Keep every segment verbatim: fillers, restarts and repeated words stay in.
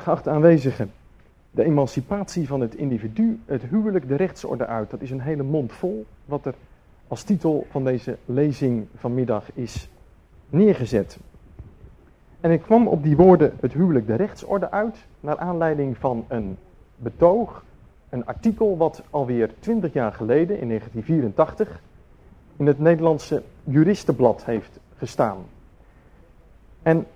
Geachte aanwezigen, de emancipatie van het individu, het huwelijk, de rechtsorde uit. Dat is een hele mond vol wat er als titel van deze lezing vanmiddag is neergezet. En ik kwam op die woorden het huwelijk, de rechtsorde uit, naar aanleiding van een betoog, een artikel wat alweer twintig jaar geleden, in negentien vierentachtig, in het Nederlandse Juristenblad heeft gestaan. En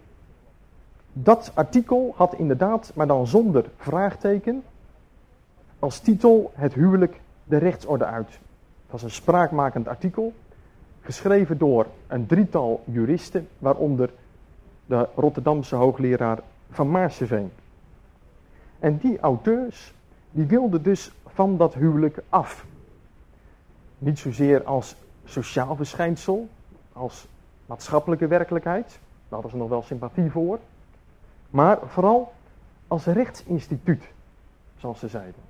dat artikel had inderdaad, maar dan zonder vraagteken, als titel het huwelijk, de rechtsorde uit. Het was een spraakmakend artikel, geschreven door een drietal juristen, waaronder de Rotterdamse hoogleraar Van Maarseveen. En die auteurs, die wilden dus van dat huwelijk af. Niet zozeer als sociaal verschijnsel, als maatschappelijke werkelijkheid, daar hadden ze nog wel sympathie voor, maar vooral als rechtsinstituut, zoals ze zeiden.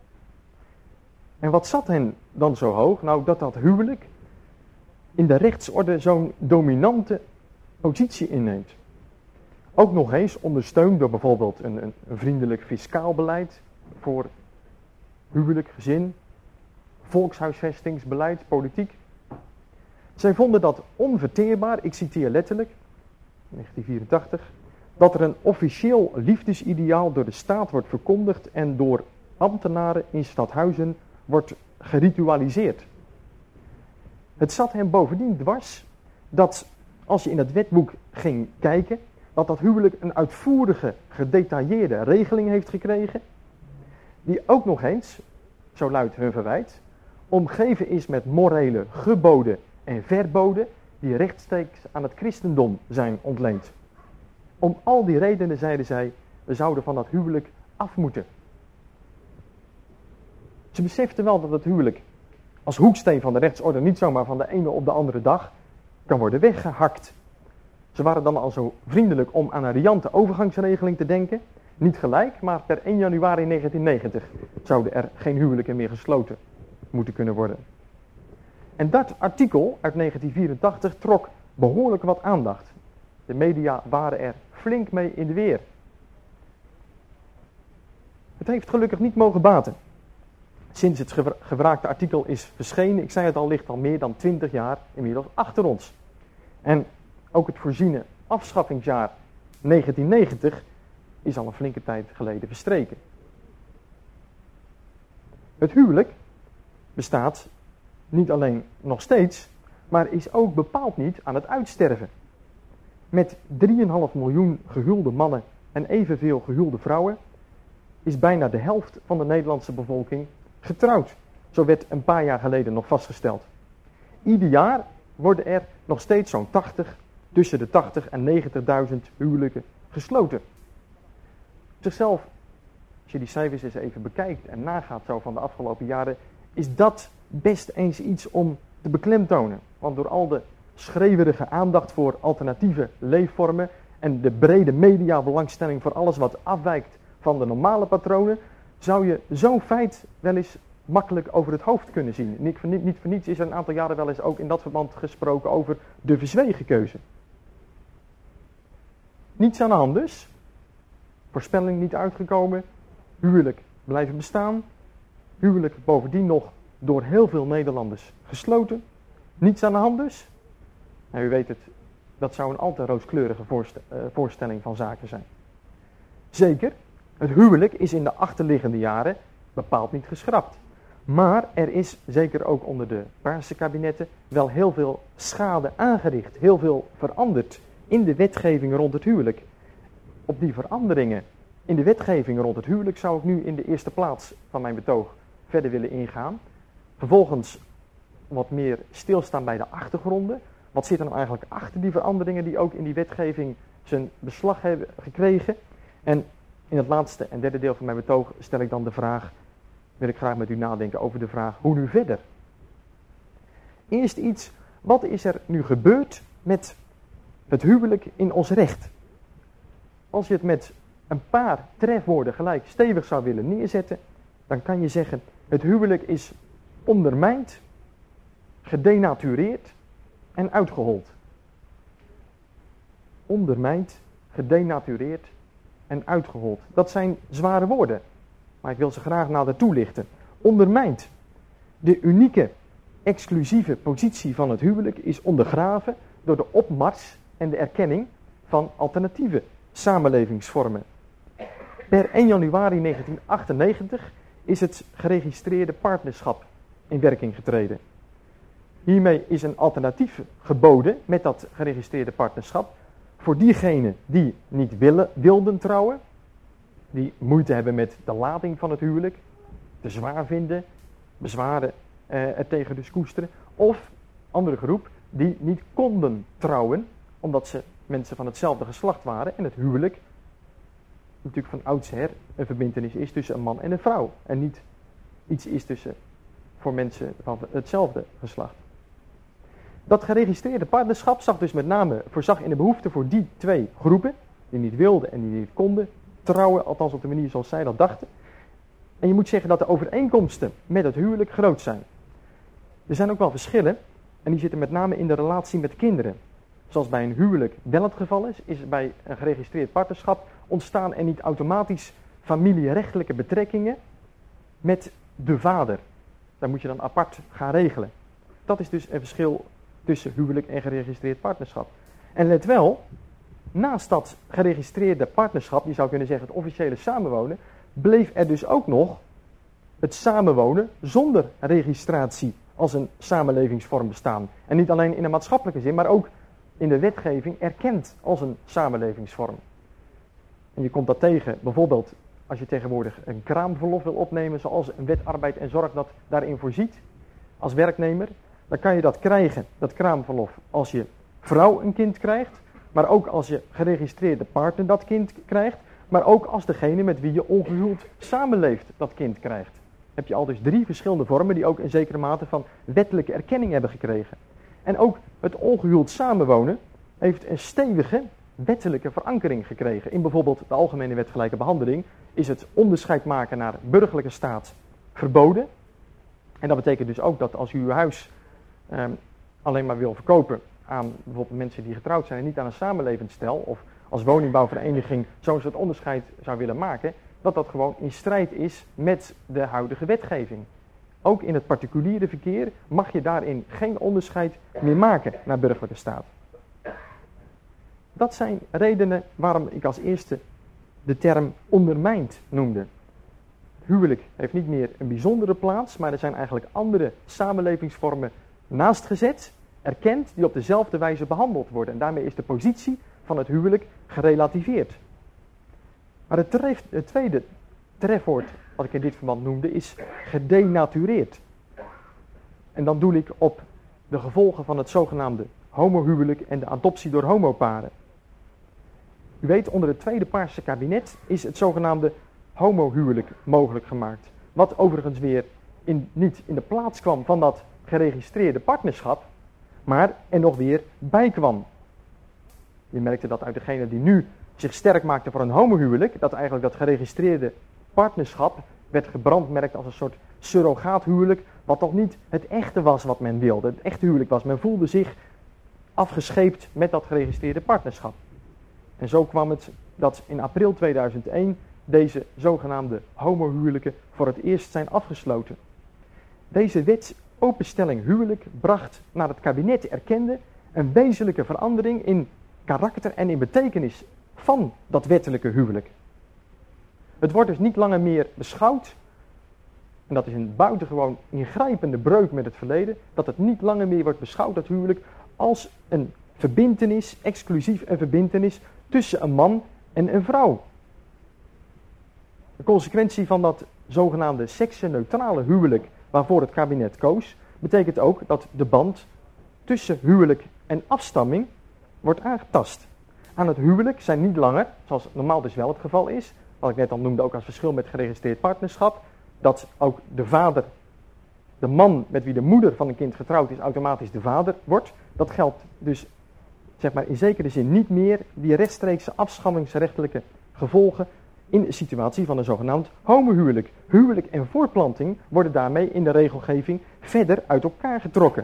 En wat zat hen dan zo hoog? Nou, dat dat huwelijk in de rechtsorde zo'n dominante positie inneemt. Ook nog eens ondersteund door bijvoorbeeld een, een, een vriendelijk fiscaal beleid voor huwelijk, gezin, volkshuisvestingsbeleid, politiek. Zij vonden dat onverteerbaar, ik citeer letterlijk, negentien vierentachtig, dat er een officieel liefdesideaal door de staat wordt verkondigd en door ambtenaren in stadhuizen wordt geritualiseerd. Het zat hem bovendien dwars dat als je in het wetboek ging kijken, dat dat huwelijk een uitvoerige, gedetailleerde regeling heeft gekregen, die ook nog eens, zo luidt hun verwijt, omgeven is met morele geboden en verboden die rechtstreeks aan het christendom zijn ontleend. Om al die redenen zeiden zij, we zouden van dat huwelijk af moeten. Ze beseften wel dat het huwelijk als hoeksteen van de rechtsorde niet zomaar van de ene op de andere dag kan worden weggehakt. Ze waren dan al zo vriendelijk om aan een riante overgangsregeling te denken. Niet gelijk, maar per één januari negentien negentig zouden er geen huwelijken meer gesloten moeten kunnen worden. En dat artikel uit negentien vierentachtig trok behoorlijk wat aandacht. De media waren er flink mee in de weer. Het heeft gelukkig niet mogen baten. Sinds het gevraagde artikel is verschenen, ik zei het al, ligt al meer dan twintig jaar inmiddels achter ons. En ook het voorziene afschaffingsjaar negentien negentig is al een flinke tijd geleden verstreken. Het huwelijk bestaat niet alleen nog steeds, maar is ook bepaald niet aan het uitsterven. Met drie komma vijf miljoen gehuwde mannen en evenveel gehuwde vrouwen is bijna de helft van de Nederlandse bevolking getrouwd. Zo werd een paar jaar geleden nog vastgesteld. Ieder jaar worden er nog steeds zo'n tachtig, tussen de tachtig en negentigduizend huwelijken gesloten. Op zichzelf, als je die cijfers eens even bekijkt en nagaat zo van de afgelopen jaren, is dat best eens iets om te beklemtonen. Want door al de schreeuwerige aandacht voor alternatieve leefvormen en de brede mediabelangstelling voor alles wat afwijkt van de normale patronen, zou je zo'n feit wel eens makkelijk over het hoofd kunnen zien. Niet voor, niet, niet voor niets is er een aantal jaren wel eens ook in dat verband gesproken over de verzwegen keuze. Niets aan de hand dus. Voorspelling niet uitgekomen. Huwelijk blijven bestaan. Huwelijk bovendien nog door heel veel Nederlanders gesloten. Niets aan de hand dus. Nou, u weet het, dat zou een al te rooskleurige voorste- uh, voorstelling van zaken zijn. Zeker, het huwelijk is in de achterliggende jaren bepaald niet geschrapt. Maar er is, zeker ook onder de Paarse kabinetten, wel heel veel schade aangericht. Heel veel veranderd in de wetgeving rond het huwelijk. Op die veranderingen in de wetgeving rond het huwelijk zou ik nu in de eerste plaats van mijn betoog verder willen ingaan. Vervolgens wat meer stilstaan bij de achtergronden. Wat zit er nou eigenlijk achter die veranderingen die ook in die wetgeving zijn beslag hebben gekregen? En in het laatste en derde deel van mijn betoog stel ik dan de vraag, wil ik graag met u nadenken over de vraag, hoe nu verder? Eerst iets, wat is er nu gebeurd met het huwelijk in ons recht? Als je het met een paar trefwoorden gelijk stevig zou willen neerzetten, dan kan je zeggen, het huwelijk is ondermijnd, gedenatureerd en uitgehold. Ondermijnd, gedenatureerd en uitgehold. Dat zijn zware woorden, maar ik wil ze graag nader toelichten. Ondermijnt. De unieke, exclusieve positie van het huwelijk is ondergraven door de opmars en de erkenning van alternatieve samenlevingsvormen. Per één januari negentien achtennegentig is het geregistreerde partnerschap in werking getreden. Hiermee is een alternatief geboden met dat geregistreerde partnerschap voor diegenen die niet willen, wilden trouwen, die moeite hebben met de lading van het huwelijk, te zwaar vinden, bezwaren eh, er tegen dus koesteren, of andere groep die niet konden trouwen, omdat ze mensen van hetzelfde geslacht waren en het huwelijk natuurlijk van oudsher een verbintenis is tussen een man en een vrouw en niet iets is tussen voor mensen van hetzelfde geslacht. Dat geregistreerde partnerschap zag dus met name voorzag in de behoefte voor die twee groepen, die niet wilden en die niet konden trouwen, althans op de manier zoals zij dat dachten. En je moet zeggen dat de overeenkomsten met het huwelijk groot zijn. Er zijn ook wel verschillen en die zitten met name in de relatie met kinderen. Zoals bij een huwelijk wel het geval is, is bij een geregistreerd partnerschap ontstaan er niet automatisch familierechtelijke betrekkingen met de vader. Daar moet je dan apart gaan regelen. Dat is dus een verschil tussen huwelijk en geregistreerd partnerschap. En let wel, naast dat geregistreerde partnerschap, je zou kunnen zeggen het officiële samenwonen, bleef er dus ook nog het samenwonen zonder registratie als een samenlevingsvorm bestaan. En niet alleen in een maatschappelijke zin, maar ook in de wetgeving erkend als een samenlevingsvorm. En je komt dat tegen, bijvoorbeeld als je tegenwoordig een kraamverlof wil opnemen, zoals een wet arbeid en zorg dat daarin voorziet, als werknemer, dan kan je dat krijgen, dat kraamverlof, als je vrouw een kind krijgt, maar ook als je geregistreerde partner dat kind krijgt, maar ook als degene met wie je ongehuwd samenleeft dat kind krijgt. Heb je al dus drie verschillende vormen die ook een zekere mate van wettelijke erkenning hebben gekregen. En ook het ongehuwd samenwonen heeft een stevige wettelijke verankering gekregen. In bijvoorbeeld de Algemene Wet Gelijke Behandeling is het onderscheid maken naar burgerlijke staat verboden. En dat betekent dus ook dat als u uw huis eh, alleen maar wil verkopen aan bijvoorbeeld mensen die getrouwd zijn en niet aan een samenlevend stel, of als woningbouwvereniging zo'n soort onderscheid zou willen maken, dat dat gewoon in strijd is met de huidige wetgeving. Ook in het particuliere verkeer mag je daarin geen onderscheid meer maken naar burgerlijke staat. Dat zijn redenen waarom ik als eerste de term ondermijnd noemde. Het huwelijk heeft niet meer een bijzondere plaats, maar er zijn eigenlijk andere samenlevingsvormen naastgezet, erkend, die op dezelfde wijze behandeld worden. En daarmee is de positie van het huwelijk gerelativeerd. Maar het, tref, het tweede trefwoord wat ik in dit verband noemde is gedenatureerd. En dan doel ik op de gevolgen van het zogenaamde homohuwelijk en de adoptie door homoparen. U weet, onder het tweede Paarse kabinet is het zogenaamde homohuwelijk mogelijk gemaakt. Wat overigens weer in, niet in de plaats kwam van dat geregistreerde partnerschap, maar er nog weer bij kwam. Je merkte dat uit degene die nu zich sterk maakte voor een homohuwelijk, dat eigenlijk dat geregistreerde partnerschap werd gebrandmerkt als een soort surrogaathuwelijk, wat toch niet het echte was wat men wilde. Het echte huwelijk was, men voelde zich afgescheept met dat geregistreerde partnerschap. En zo kwam het dat in april tweeduizend één deze zogenaamde homohuwelijken voor het eerst zijn afgesloten. Deze wetsopenstelling huwelijk bracht naar het kabinet erkende een wezenlijke verandering in karakter en in betekenis van dat wettelijke huwelijk. Het wordt dus niet langer meer beschouwd, en dat is een buitengewoon ingrijpende breuk met het verleden, dat het niet langer meer wordt beschouwd, dat huwelijk, als een verbintenis, exclusief een verbintenis tussen een man en een vrouw. De consequentie van dat zogenaamde seksneutrale huwelijk waarvoor het kabinet koos, betekent ook dat de band tussen huwelijk en afstamming wordt aangetast. Aan het huwelijk zijn niet langer, zoals normaal dus wel het geval is, wat ik net al noemde ook als verschil met geregistreerd partnerschap, dat ook de vader, de man met wie de moeder van een kind getrouwd is, automatisch de vader wordt. Dat geldt dus zeg maar in zekere zin niet meer die rechtstreekse afschammingsrechtelijke gevolgen in de situatie van een zogenaamd homohuwelijk. Huwelijk en voortplanting worden daarmee in de regelgeving verder uit elkaar getrokken.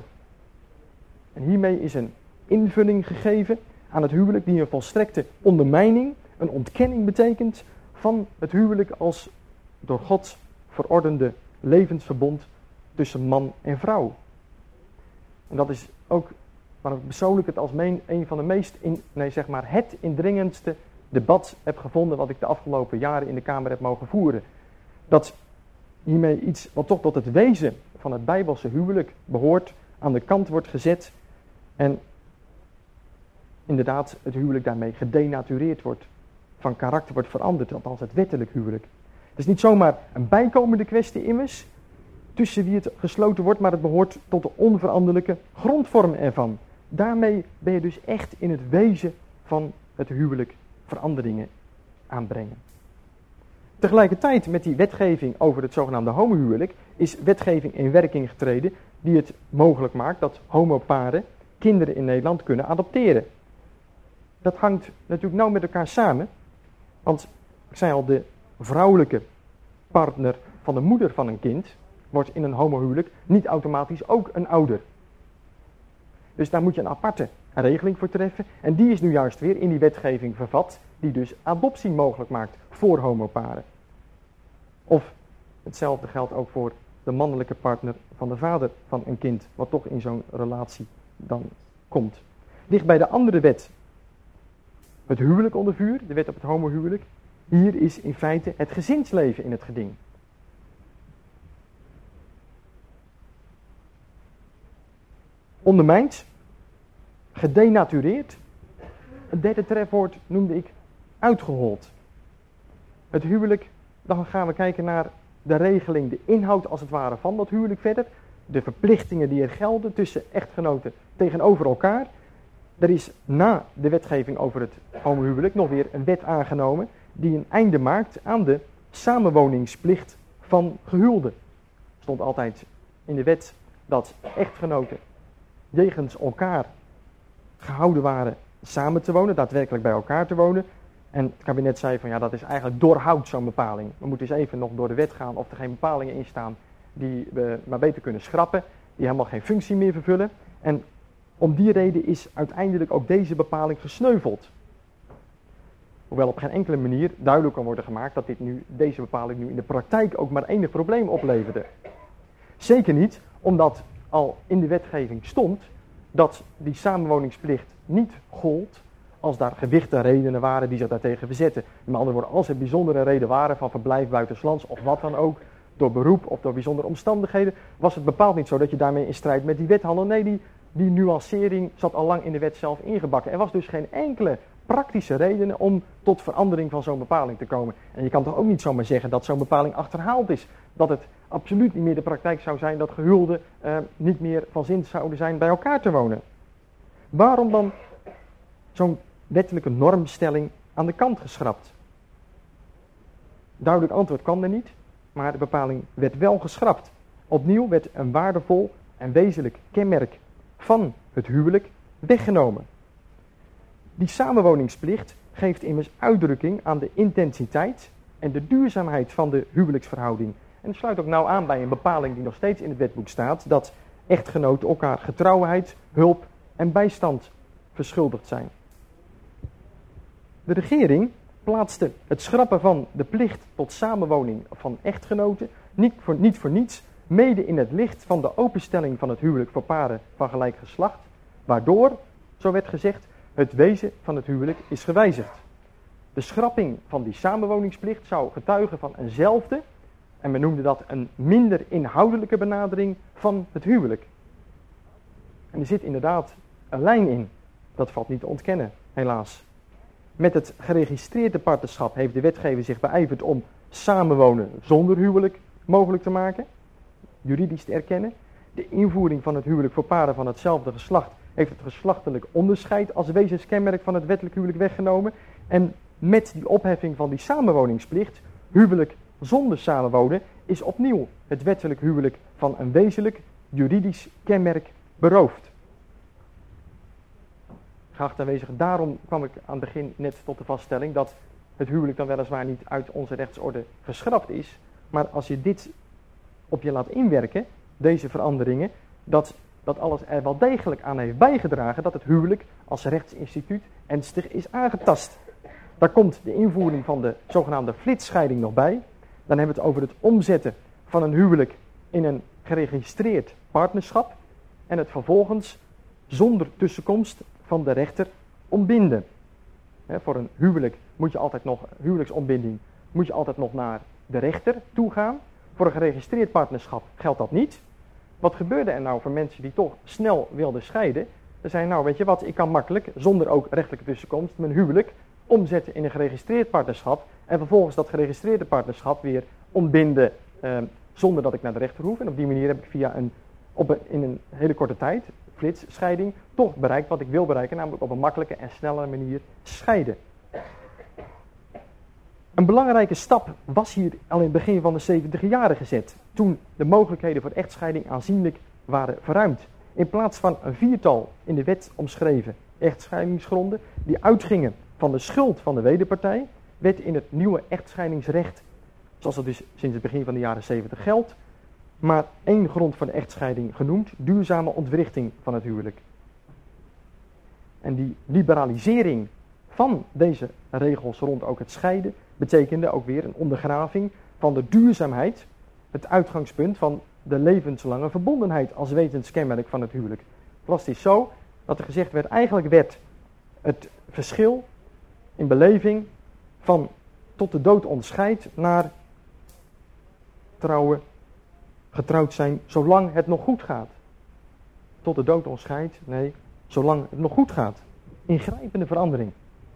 En hiermee is een invulling gegeven aan het huwelijk die een volstrekte ondermijning een ontkenning betekent van het huwelijk als door God verordende levensverbond tussen man en vrouw. En dat is ook waar ik persoonlijk het als mijn, een van de meest, in, nee zeg maar het indringendste debat heb gevonden wat ik de afgelopen jaren in de Kamer heb mogen voeren. Dat hiermee iets wat toch tot het wezen van het Bijbelse huwelijk behoort, aan de kant wordt gezet en inderdaad het huwelijk daarmee gedenatureerd wordt, van karakter wordt veranderd, althans het wettelijk huwelijk. Het is niet zomaar een bijkomende kwestie immers, tussen wie het gesloten wordt, maar het behoort tot de onveranderlijke grondvorm ervan. Daarmee ben je dus echt in het wezen van het huwelijk veranderingen aanbrengen. Tegelijkertijd met die wetgeving over het zogenaamde homohuwelijk is wetgeving in werking getreden die het mogelijk maakt dat homoparen kinderen in Nederland kunnen adopteren. Dat hangt natuurlijk nauw met elkaar samen, want ik zei al, de vrouwelijke partner van de moeder van een kind wordt in een homohuwelijk niet automatisch ook een ouder. Dus daar moet je een aparte regeling voor treffen. En die is nu juist weer in die wetgeving vervat, die dus adoptie mogelijk maakt voor homoparen. Of hetzelfde geldt ook voor de mannelijke partner van de vader van een kind, wat toch in zo'n relatie dan komt. Dicht bij de andere wet, het huwelijk onder vuur, de wet op het homohuwelijk. Hier is in feite het gezinsleven in het geding. Ondermijnd, gedenatureerd. Het derde trefwoord noemde ik uitgehold. Het huwelijk, dan gaan we kijken naar de regeling, de inhoud als het ware van dat huwelijk verder. De verplichtingen die er gelden tussen echtgenoten tegenover elkaar. Er is na de wetgeving over het homohuwelijk nog weer een wet aangenomen die een einde maakt aan de samenwoningsplicht van gehuwden. Er stond altijd in de wet dat echtgenoten jegens elkaar gehouden waren samen te wonen, daadwerkelijk bij elkaar te wonen. En het kabinet zei van ja, dat is eigenlijk doorhoud zo'n bepaling. We moeten eens even nog door de wet gaan of er geen bepalingen in staan die we maar beter kunnen schrappen, die helemaal geen functie meer vervullen. En om die reden is uiteindelijk ook deze bepaling gesneuveld. Hoewel op geen enkele manier duidelijk kan worden gemaakt dat dit nu, deze bepaling nu in de praktijk ook maar enig probleem opleverde. Zeker niet, omdat al in de wetgeving stond dat die samenwoningsplicht niet gold als daar gewichtige redenen waren die zich daartegen verzetten. Met andere woorden, als er bijzondere redenen waren van verblijf buitenslands of wat dan ook, door beroep of door bijzondere omstandigheden, was het bepaald niet zo dat je daarmee in strijd met die wet handelde. Nee, die, die nuancering zat al lang in de wet zelf ingebakken. Er was dus geen enkele praktische reden om tot verandering van zo'n bepaling te komen. En je kan toch ook niet zomaar zeggen dat zo'n bepaling achterhaald is. Dat het absoluut niet meer de praktijk zou zijn dat gehuwden uh, niet meer van zin zouden zijn bij elkaar te wonen. Waarom dan zo'n wettelijke normstelling aan de kant geschrapt? Duidelijk antwoord kwam er niet, maar de bepaling werd wel geschrapt. Opnieuw werd een waardevol en wezenlijk kenmerk van het huwelijk weggenomen. Die samenwoningsplicht geeft immers uitdrukking aan de intensiteit en de duurzaamheid van de huwelijksverhouding. En het sluit ook nauw aan bij een bepaling die nog steeds in het wetboek staat, dat echtgenoten elkaar getrouwheid, hulp en bijstand verschuldigd zijn. De regering plaatste het schrappen van de plicht tot samenwoning van echtgenoten niet voor, niet voor niets mede in het licht van de openstelling van het huwelijk voor paren van gelijk geslacht, waardoor, zo werd gezegd, het wezen van het huwelijk is gewijzigd. De schrapping van die samenwoningsplicht zou getuigen van eenzelfde, en men noemde dat een minder inhoudelijke benadering van het huwelijk. En er zit inderdaad een lijn in, dat valt niet te ontkennen, helaas. Met het geregistreerde partnerschap heeft de wetgever zich beijverd om samenwonen zonder huwelijk mogelijk te maken, juridisch te erkennen. De invoering van het huwelijk voor paren van hetzelfde geslacht heeft het geslachtelijk onderscheid als wezenskenmerk van het wettelijk huwelijk weggenomen. En met die opheffing van die samenwoningsplicht, huwelijk zonder samenwonen, is opnieuw het wettelijk huwelijk van een wezenlijk juridisch kenmerk beroofd. Geachte aanwezigen, daarom kwam ik aan het begin net tot de vaststelling dat het huwelijk dan weliswaar niet uit onze rechtsorde geschrapt is, maar als je dit op je laat inwerken, deze veranderingen, dat dat alles er wel degelijk aan heeft bijgedragen dat het huwelijk als rechtsinstituut ernstig is aangetast. Daar komt de invoering van de zogenaamde flitsscheiding nog bij. Dan hebben we het over het omzetten van een huwelijk in een geregistreerd partnerschap. En het vervolgens zonder tussenkomst van de rechter ontbinden. He, voor een huwelijk moet je altijd nog, huwelijksontbinding moet je altijd nog naar de rechter toe gaan. Voor een geregistreerd partnerschap geldt dat niet. Wat gebeurde er nou voor mensen die toch snel wilden scheiden? Ze zeiden, nou weet je wat, ik kan makkelijk, zonder ook rechtelijke tussenkomst, mijn huwelijk omzetten in een geregistreerd partnerschap. En vervolgens dat geregistreerde partnerschap weer ontbinden eh, zonder dat ik naar de rechter hoef. En op die manier heb ik via een, op een, in een hele korte tijd, flitsscheiding, toch bereikt wat ik wil bereiken. Namelijk op een makkelijke en snelle manier scheiden. Een belangrijke stap was hier al in het begin van de zeventiger jaren gezet. Toen de mogelijkheden voor echtscheiding aanzienlijk waren verruimd. In plaats van een viertal in de wet omschreven echtscheidingsgronden die uitgingen van de schuld van de wederpartij, werd in het nieuwe echtscheidingsrecht, zoals dat dus sinds het begin van de jaren zeventig geldt, maar één grond voor de echtscheiding genoemd: duurzame ontwrichting van het huwelijk. En die liberalisering van deze regels rond ook het scheiden betekende ook weer een ondergraving van de duurzaamheid, het uitgangspunt van de levenslange verbondenheid als wetenskenmerk van het huwelijk. Het was dus zo dat er gezegd werd, eigenlijk werd het verschil in beleving van tot de dood ontscheid naar trouwen, getrouwd zijn, zolang het nog goed gaat. Tot de dood ontscheid, nee, zolang het nog goed gaat. Ingrijpende verandering.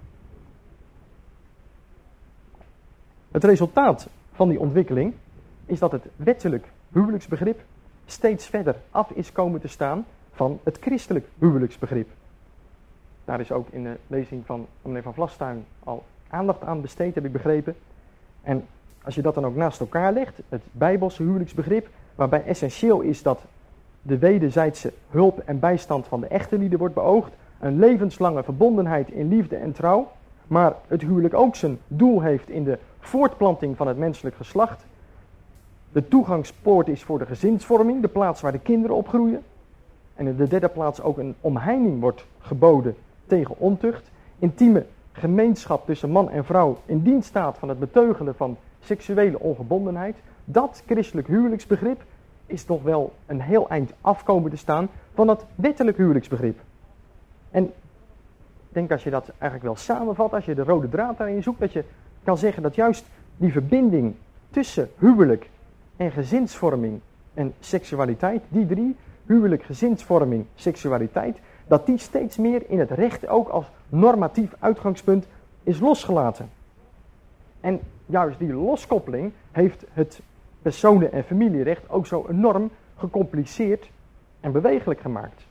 Het resultaat van die ontwikkeling is dat het wettelijk huwelijksbegrip steeds verder af is komen te staan van het christelijk huwelijksbegrip. Daar is ook in de lezing van meneer Van Vlastuin al aandacht aan besteed, heb ik begrepen. En als je dat dan ook naast elkaar legt, het bijbelse huwelijksbegrip, waarbij essentieel is dat de wederzijdse hulp en bijstand van de echte lieden wordt beoogd, een levenslange verbondenheid in liefde en trouw, maar het huwelijk ook zijn doel heeft in de voortplanting van het menselijk geslacht. De toegangspoort is voor de gezinsvorming, de plaats waar de kinderen opgroeien. En in de derde plaats ook een omheining wordt geboden tegen ontucht. Intieme gemeenschap tussen man en vrouw in dienst staat van het beteugelen van seksuele ongebondenheid. Dat christelijk huwelijksbegrip is nog wel een heel eind afkomen te staan van het wettelijk huwelijksbegrip. En ik denk als je dat eigenlijk wel samenvat, als je de rode draad daarin zoekt, dat je kan zeggen dat juist die verbinding tussen huwelijk en gezinsvorming en seksualiteit, die drie, huwelijk, gezinsvorming, seksualiteit, dat die steeds meer in het recht ook als normatief uitgangspunt is losgelaten. En juist die loskoppeling heeft het personen- en familierecht ook zo enorm gecompliceerd en bewegelijk gemaakt.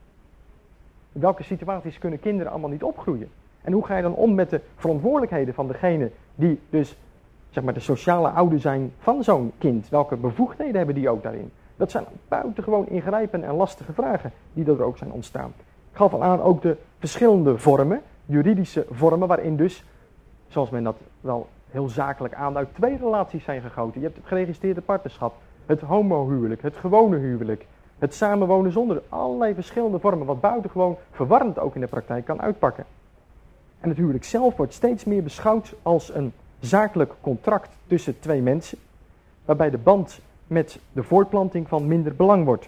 In welke situaties kunnen kinderen allemaal niet opgroeien? En hoe ga je dan om met de verantwoordelijkheden van degene die dus zeg maar de sociale ouder zijn van zo'n kind? Welke bevoegdheden hebben die ook daarin? Dat zijn buitengewoon ingrijpende en lastige vragen die er ook zijn ontstaan. Ik gaf al aan ook de verschillende vormen, juridische vormen, waarin dus, zoals men dat wel heel zakelijk aanduidt, twee relaties zijn gegoten. Je hebt het geregistreerde partnerschap, het homohuwelijk, het gewone huwelijk, het samenwonen zonder allerlei verschillende vormen, wat buitengewoon verwarrend ook in de praktijk kan uitpakken. En het huwelijk zelf wordt steeds meer beschouwd als een zakelijk contract tussen twee mensen, waarbij de band met de voortplanting van minder belang wordt.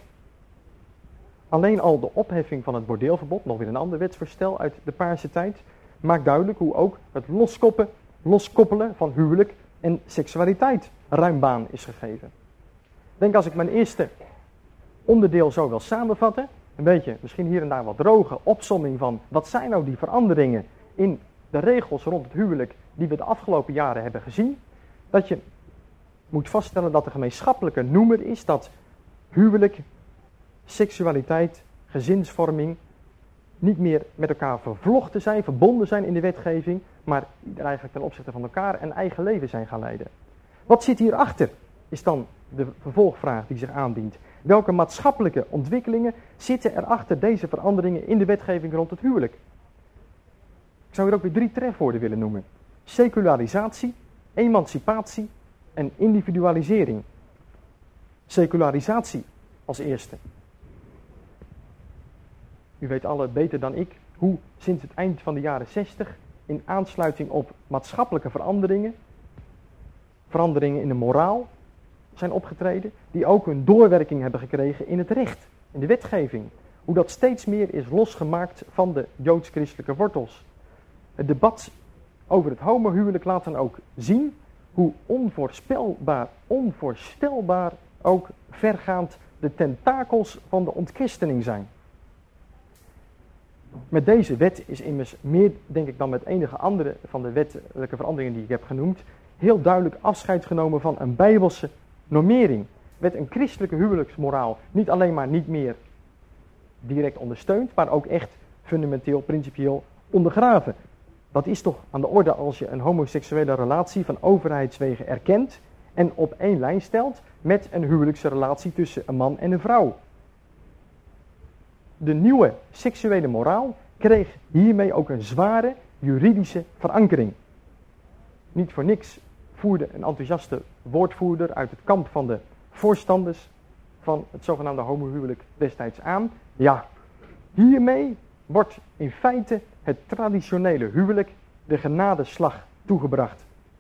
Alleen al de opheffing van het bordeelverbod, nog weer een ander wetsvoorstel uit de Paarse tijd, maakt duidelijk hoe ook het loskoppen, loskoppelen van huwelijk en seksualiteit ruim baan is gegeven. Ik denk als ik mijn eerste onderdeel zo wil samenvatten, een beetje misschien hier en daar wat droge opsomming van wat zijn nou die veranderingen in de regels rond het huwelijk die we de afgelopen jaren hebben gezien, dat je moet vaststellen dat de gemeenschappelijke noemer is dat huwelijk, seksualiteit, gezinsvorming niet meer met elkaar vervlochten zijn, verbonden zijn in de wetgeving, maar ieder eigenlijk ten opzichte van elkaar een eigen leven zijn gaan leiden. Wat zit hierachter, is dan de vervolgvraag die zich aandient. Welke maatschappelijke ontwikkelingen zitten er achter deze veranderingen in de wetgeving rond het huwelijk? Ik zou hier ook weer drie trefwoorden willen noemen. Secularisatie, emancipatie en individualisering. Secularisatie als eerste. U weet alle beter dan ik hoe sinds het eind van de jaren zestig in aansluiting op maatschappelijke veranderingen, veranderingen in de moraal zijn opgetreden, die ook een doorwerking hebben gekregen in het recht, in de wetgeving. Hoe dat steeds meer is losgemaakt van de joods-christelijke wortels. Het debat over het homohuwelijk laat dan ook zien hoe onvoorspelbaar, onvoorstelbaar ook vergaand de tentakels van de ontchristening zijn. Met deze wet is immers meer, denk ik, dan met enige andere van de wettelijke veranderingen die ik heb genoemd, heel duidelijk afscheid genomen van een bijbelse normering. Werd een christelijke huwelijksmoraal niet alleen maar niet meer direct ondersteund, maar ook echt fundamenteel, principieel ondergraven. Dat is toch aan de orde als je een homoseksuele relatie van overheidswegen erkent en op één lijn stelt met een huwelijkse relatie tussen een man en een vrouw. De nieuwe seksuele moraal kreeg hiermee ook een zware juridische verankering. Niet voor niks voerde een enthousiaste woordvoerder uit het kamp van de voorstanders van het zogenaamde homohuwelijk destijds aan. Ja, hiermee wordt in feite het traditionele huwelijk de genadeslag toegebracht.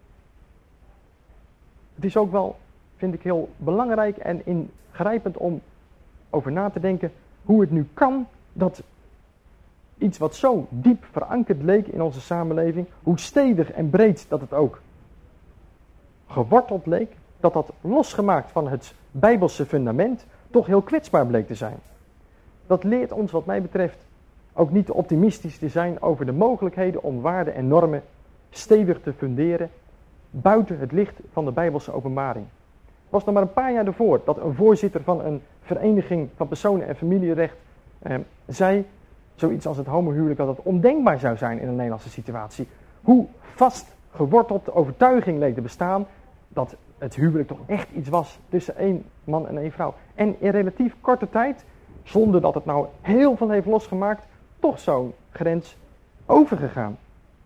Het is ook wel, vind ik, heel belangrijk en ingrijpend om over na te denken hoe het nu kan dat iets wat zo diep verankerd leek in onze samenleving, hoe stevig en breed dat het ook geworteld leek, dat dat losgemaakt van het bijbelse fundament toch heel kwetsbaar bleek te zijn. Dat leert ons wat mij betreft ook niet te optimistisch te zijn over de mogelijkheden om waarden en normen stevig te funderen buiten het licht van de bijbelse openbaring. Het was nog maar een paar jaar ervoor dat een voorzitter van een vereniging van personen- en familierecht eh, zei, zoiets als het homohuwelijk, dat het ondenkbaar zou zijn in een Nederlandse situatie. Hoe vast geworteld de overtuiging leek te bestaan dat het huwelijk toch echt iets was tussen één man en één vrouw. En in relatief korte tijd, zonder dat het nou heel veel heeft losgemaakt, toch zo'n grens overgegaan.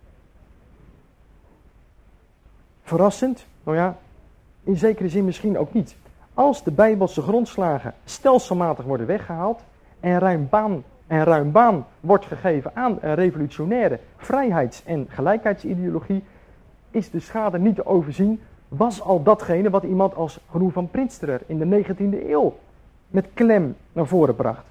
Verrassend? Nou ja, in zekere zin misschien ook niet. Als de bijbelse grondslagen stelselmatig worden weggehaald en ruim baan, en ruim baan wordt gegeven aan een revolutionaire vrijheids- en gelijkheidsideologie, is de schade niet te overzien, was al datgene wat iemand als Groen van Prinsterer in de negentiende eeuw met klem naar voren bracht.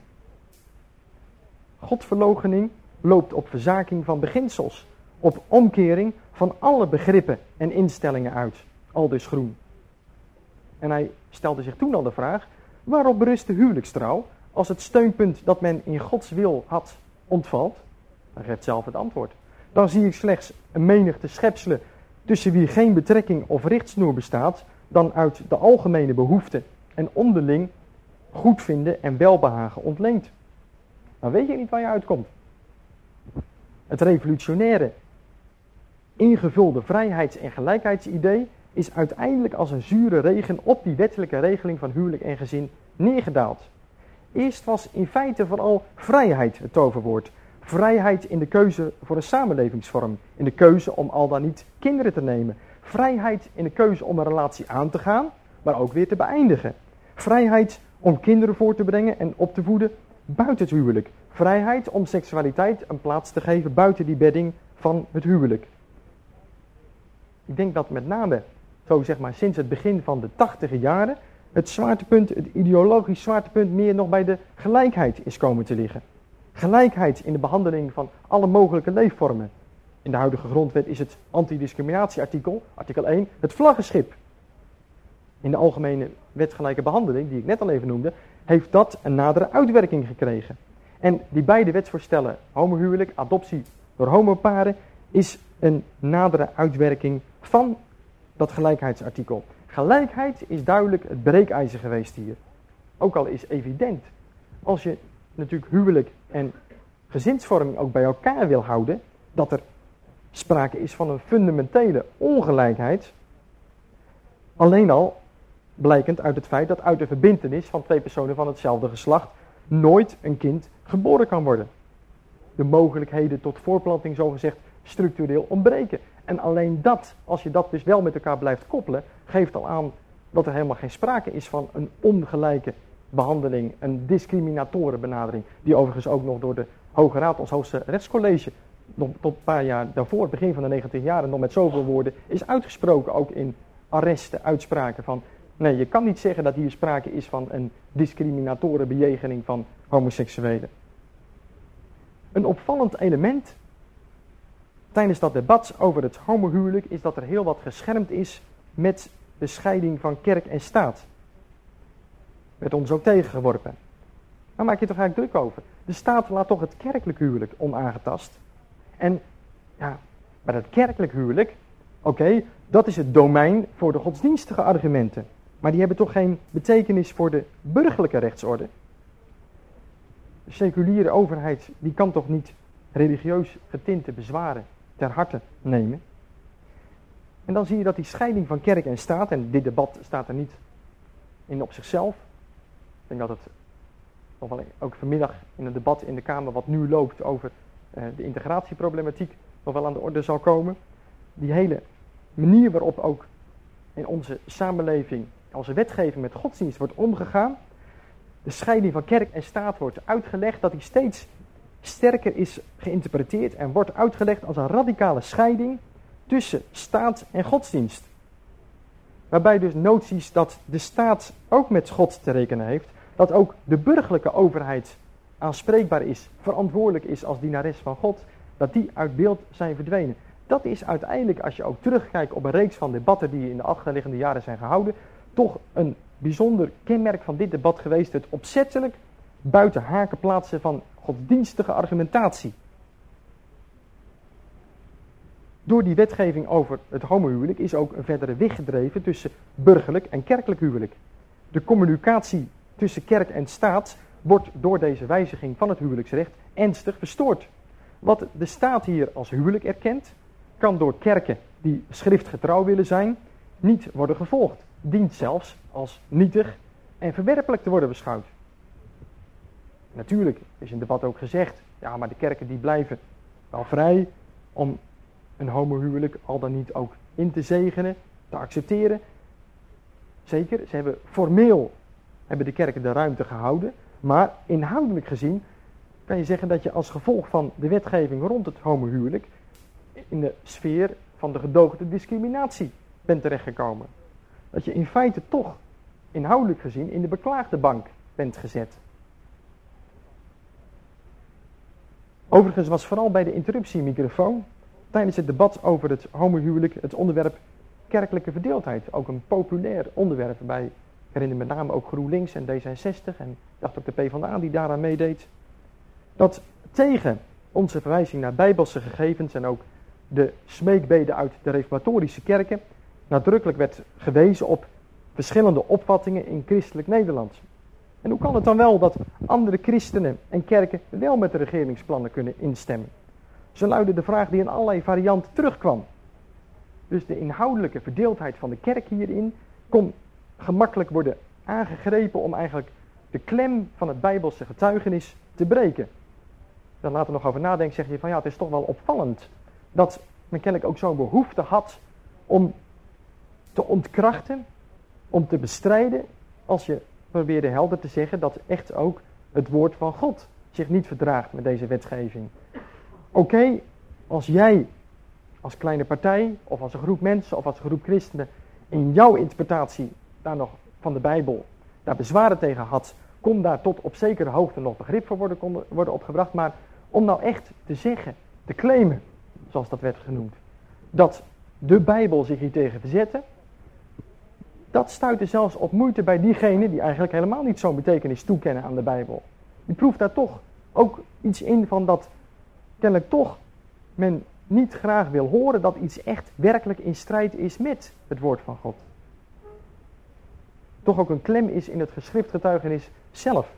Godverloochening loopt op verzaking van beginsels, op omkering van alle begrippen en instellingen uit, aldus Groen. En hij stelde zich toen al de vraag, waarop berust de huwelijkstrouw als het steunpunt dat men in Gods wil had ontvalt? Hij geeft zelf het antwoord. Dan zie ik slechts een menigte schepselen tussen wie geen betrekking of richtsnoer bestaat dan uit de algemene behoefte en onderling goedvinden en welbehagen ontleent. Dan weet je niet waar je uitkomt. Het revolutionaire, ingevulde vrijheids- en gelijkheidsidee is uiteindelijk als een zure regen op die wettelijke regeling van huwelijk en gezin neergedaald. Eerst was in feite vooral vrijheid het toverwoord. Vrijheid in de keuze voor een samenlevingsvorm. In de keuze om al dan niet kinderen te nemen. Vrijheid in de keuze om een relatie aan te gaan, maar ook weer te beëindigen. Vrijheid om kinderen voor te brengen en op te voeden buiten het huwelijk. Vrijheid om seksualiteit een plaats te geven buiten die bedding van het huwelijk. Ik denk dat met name, zo zeg maar sinds het begin van de tachtiger jaren, het zwaartepunt, het ideologisch zwaartepunt meer nog bij de gelijkheid is komen te liggen. Gelijkheid in de behandeling van alle mogelijke leefvormen. In de huidige grondwet is het antidiscriminatieartikel, artikel één, het vlaggenschip. In de algemene wetgelijke behandeling, die ik net al even noemde, heeft dat een nadere uitwerking gekregen. En die beide wetsvoorstellen, homohuwelijk, adoptie door homoparen, is een nadere uitwerking van dat gelijkheidsartikel. Gelijkheid is duidelijk het breekijzer geweest hier. Ook al is evident, als je natuurlijk huwelijk en gezinsvorming ook bij elkaar wil houden, dat er sprake is van een fundamentele ongelijkheid. Alleen al blijkend uit het feit dat uit de verbintenis van twee personen van hetzelfde geslacht nooit een kind geboren kan worden. De mogelijkheden tot voortplanting zogezegd structureel ontbreken. En alleen dat, als je dat dus wel met elkaar blijft koppelen, geeft al aan dat er helemaal geen sprake is van een ongelijke behandeling, een discriminatoren benadering, die overigens ook nog door de Hoge Raad als hoogste rechtscollege nog tot een paar jaar daarvoor, het begin van de negentig jaren, nog met zoveel woorden, is uitgesproken, ook in arresten, uitspraken van, nee, je kan niet zeggen dat hier sprake is van een discriminatoren bejegening van homoseksuelen. Een opvallend element tijdens dat debat over het homohuwelijk is dat er heel wat geschermd is met de scheiding van kerk en staat. Werd ons ook tegengeworpen. Daar maak je toch eigenlijk druk over. De staat laat toch het kerkelijk huwelijk onaangetast. En ja, bij het kerkelijk huwelijk, oké, okay, dat is het domein voor de godsdienstige argumenten. Maar die hebben toch geen betekenis voor de burgerlijke rechtsorde. De seculiere overheid, die kan toch niet religieus getinte bezwaren ter harte nemen. En dan zie je dat die scheiding van kerk en staat, en dit debat staat er niet in op zichzelf. Ik denk dat het nog wel ook vanmiddag in een debat in de Kamer wat nu loopt over uh, de integratieproblematiek nog wel aan de orde zal komen. Die hele manier waarop ook in onze samenleving, onze wetgeving met godsdienst wordt omgegaan. De scheiding van kerk en staat wordt uitgelegd, dat die steeds sterker is geïnterpreteerd en wordt uitgelegd als een radicale scheiding tussen staat en godsdienst. Waarbij dus noties dat de staat ook met God te rekenen heeft, dat ook de burgerlijke overheid aanspreekbaar is, verantwoordelijk is als dienares van God, dat die uit beeld zijn verdwenen. Dat is uiteindelijk, als je ook terugkijkt op een reeks van debatten die in de achterliggende jaren zijn gehouden, toch een bijzonder kenmerk van dit debat geweest, het opzettelijk buiten haken plaatsen van godsdienstige argumentatie. Door die wetgeving over het homohuwelijk is ook een verdere weg gedreven tussen burgerlijk en kerkelijk huwelijk. De communicatie tussen kerk en staat wordt door deze wijziging van het huwelijksrecht ernstig verstoord. Wat de staat hier als huwelijk erkent, kan door kerken die schriftgetrouw willen zijn, niet worden gevolgd. Dient zelfs als nietig en verwerpelijk te worden beschouwd. Natuurlijk is in het debat ook gezegd, ja, maar de kerken die blijven wel vrij om een homohuwelijk al dan niet ook in te zegenen, te accepteren. Zeker, ze hebben formeel hebben de kerken de ruimte gehouden, maar inhoudelijk gezien kan je zeggen dat je als gevolg van de wetgeving rond het homohuwelijk in de sfeer van de gedoogde discriminatie bent terechtgekomen. Dat je in feite toch inhoudelijk gezien in de beklaagde bank bent gezet. Overigens was vooral bij de interruptiemicrofoon tijdens het debat over het homohuwelijk het onderwerp kerkelijke verdeeldheid ook een populair onderwerp bij, ik herinner met name ook GroenLinks en D zesenzestig en ik dacht ook de PvdA die daaraan meedeed, dat tegen onze verwijzing naar bijbelse gegevens en ook de smeekbeden uit de reformatorische kerken nadrukkelijk werd gewezen op verschillende opvattingen in christelijk Nederland. En hoe kan het dan wel dat andere christenen en kerken wel met de regeringsplannen kunnen instemmen? Zo luidde de vraag die in allerlei varianten terugkwam. Dus de inhoudelijke verdeeldheid van de kerk hierin kon gemakkelijk worden aangegrepen om eigenlijk de klem van het bijbelse getuigenis te breken. Dan later nog over nadenken, zeg je van ja, het is toch wel opvallend dat men kennelijk ook zo'n behoefte had om te ontkrachten, om te bestrijden, als je probeerde helder te zeggen dat echt ook het woord van God zich niet verdraagt met deze wetgeving. Oké, okay, als jij als kleine partij of als een groep mensen of als een groep christenen in jouw interpretatie daar nog van de Bijbel daar bezwaren tegen had, kon daar tot op zekere hoogte nog begrip voor worden, kon worden opgebracht. Maar om nou echt te zeggen, te claimen, zoals dat werd genoemd, dat de Bijbel zich hier tegen verzetten, dat stuitte zelfs op moeite bij diegenen die eigenlijk helemaal niet zo'n betekenis toekennen aan de Bijbel. Die proeft daar toch ook iets in van dat kennelijk toch men niet graag wil horen dat iets echt werkelijk in strijd is met het woord van God. Toch ook een klem is in het geschriftgetuigenis zelf.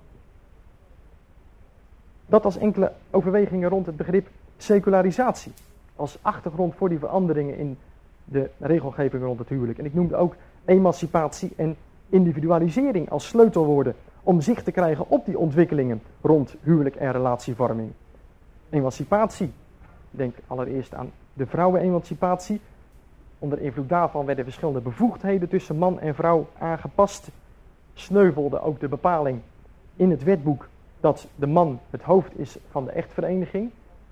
Dat als enkele overwegingen rond het begrip secularisatie. Als achtergrond voor die veranderingen in de regelgeving rond het huwelijk. En ik noemde ook emancipatie en individualisering als sleutelwoorden om zicht te krijgen op die ontwikkelingen rond huwelijk en relatievorming. Emancipatie. Denk allereerst aan de vrouwenemancipatie. Onder invloed daarvan werden verschillende bevoegdheden tussen man en vrouw aangepast. Sneuvelde ook de bepaling in het wetboek dat de man het hoofd is van de echtvereniging.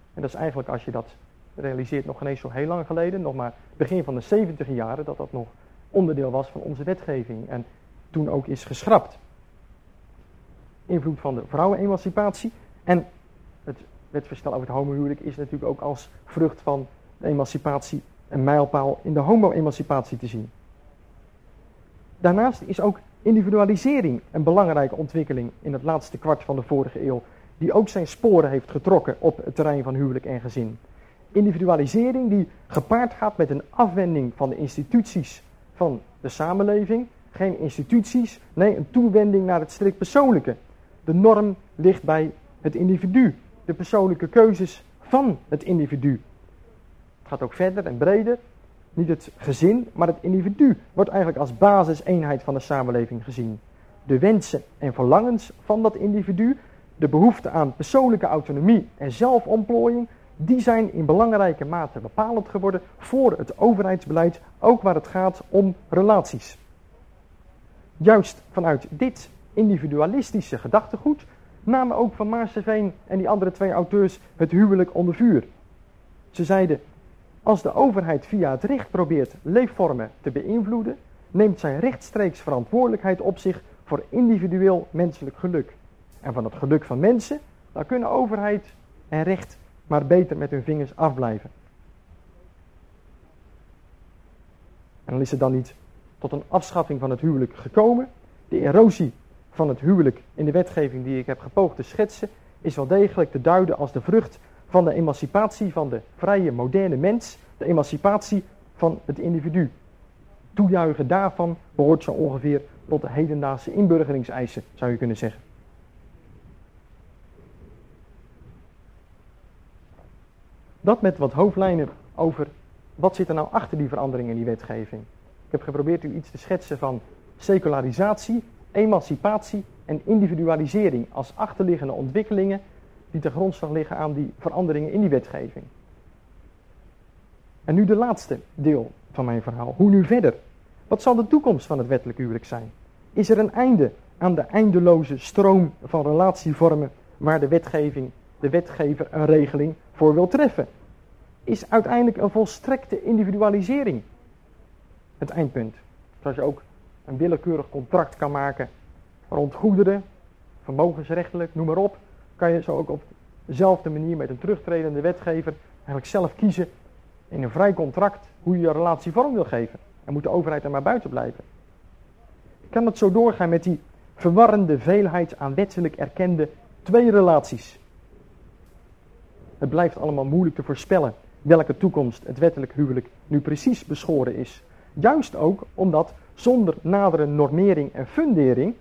En dat is eigenlijk, als je dat realiseert, nog geen eens zo heel lang geleden, nog maar begin van de zeventig jaren, dat dat nog onderdeel was van onze wetgeving en toen ook is geschrapt. Invloed van de vrouwenemancipatie en het wetsvoorstel over het homohuwelijk is natuurlijk ook als vrucht van de emancipatie een mijlpaal in de homo-emancipatie te zien. Daarnaast is ook individualisering een belangrijke ontwikkeling in het laatste kwart van de vorige eeuw, die ook zijn sporen heeft getrokken op het terrein van huwelijk en gezin. Individualisering die gepaard gaat met een afwending van de instituties van de samenleving. Geen instituties, nee, een toewending naar het strikt persoonlijke. De norm ligt bij het individu, de persoonlijke keuzes van het individu. Het gaat ook verder en breder. Niet het gezin, maar het individu wordt eigenlijk als basiseenheid van de samenleving gezien. De wensen en verlangens van dat individu, de behoefte aan persoonlijke autonomie en zelfontplooiing, die zijn in belangrijke mate bepalend geworden voor het overheidsbeleid, ook waar het gaat om relaties. Juist vanuit dit individualistische gedachtegoed namen ook Van Maarseveen en die andere twee auteurs het huwelijk onder vuur. Ze zeiden, als de overheid via het recht probeert leefvormen te beïnvloeden, neemt zij rechtstreeks verantwoordelijkheid op zich voor individueel menselijk geluk. En van het geluk van mensen, daar kunnen overheid en recht maar beter met hun vingers afblijven. En dan is het dan niet tot een afschaffing van het huwelijk gekomen. De erosie van het huwelijk in de wetgeving die ik heb gepoogd te schetsen, is wel degelijk te duiden als de vrucht van de emancipatie van de vrije moderne mens, de emancipatie van het individu. Toejuichen daarvan behoort zo ongeveer tot de hedendaagse inburgeringseisen, zou je kunnen zeggen. Dat met wat hoofdlijnen over wat zit er nou achter die verandering in die wetgeving. Ik heb geprobeerd u iets te schetsen van secularisatie, emancipatie en individualisering als achterliggende ontwikkelingen die ten grondslag liggen aan die veranderingen in die wetgeving. En nu de laatste deel van mijn verhaal. Hoe nu verder? Wat zal de toekomst van het wettelijk huwelijk zijn? Is er een einde aan de eindeloze stroom van relatievormen waar de wetgeving, de wetgever een regeling voor wil treffen? Is uiteindelijk een volstrekte individualisering het eindpunt? Zoals je ook een willekeurig contract kan maken rond goederen, vermogensrechtelijk, noem maar op, kan je zo ook op dezelfde manier met een terugtredende wetgever eigenlijk zelf kiezen in een vrij contract hoe je je relatie vorm wil geven. En moet de overheid er maar buiten blijven. Kan het zo doorgaan met die verwarrende veelheid aan wettelijk erkende twee relaties? Het blijft allemaal moeilijk te voorspellen welke toekomst het wettelijk huwelijk nu precies beschoren is. Juist ook omdat zonder nadere normering en fundering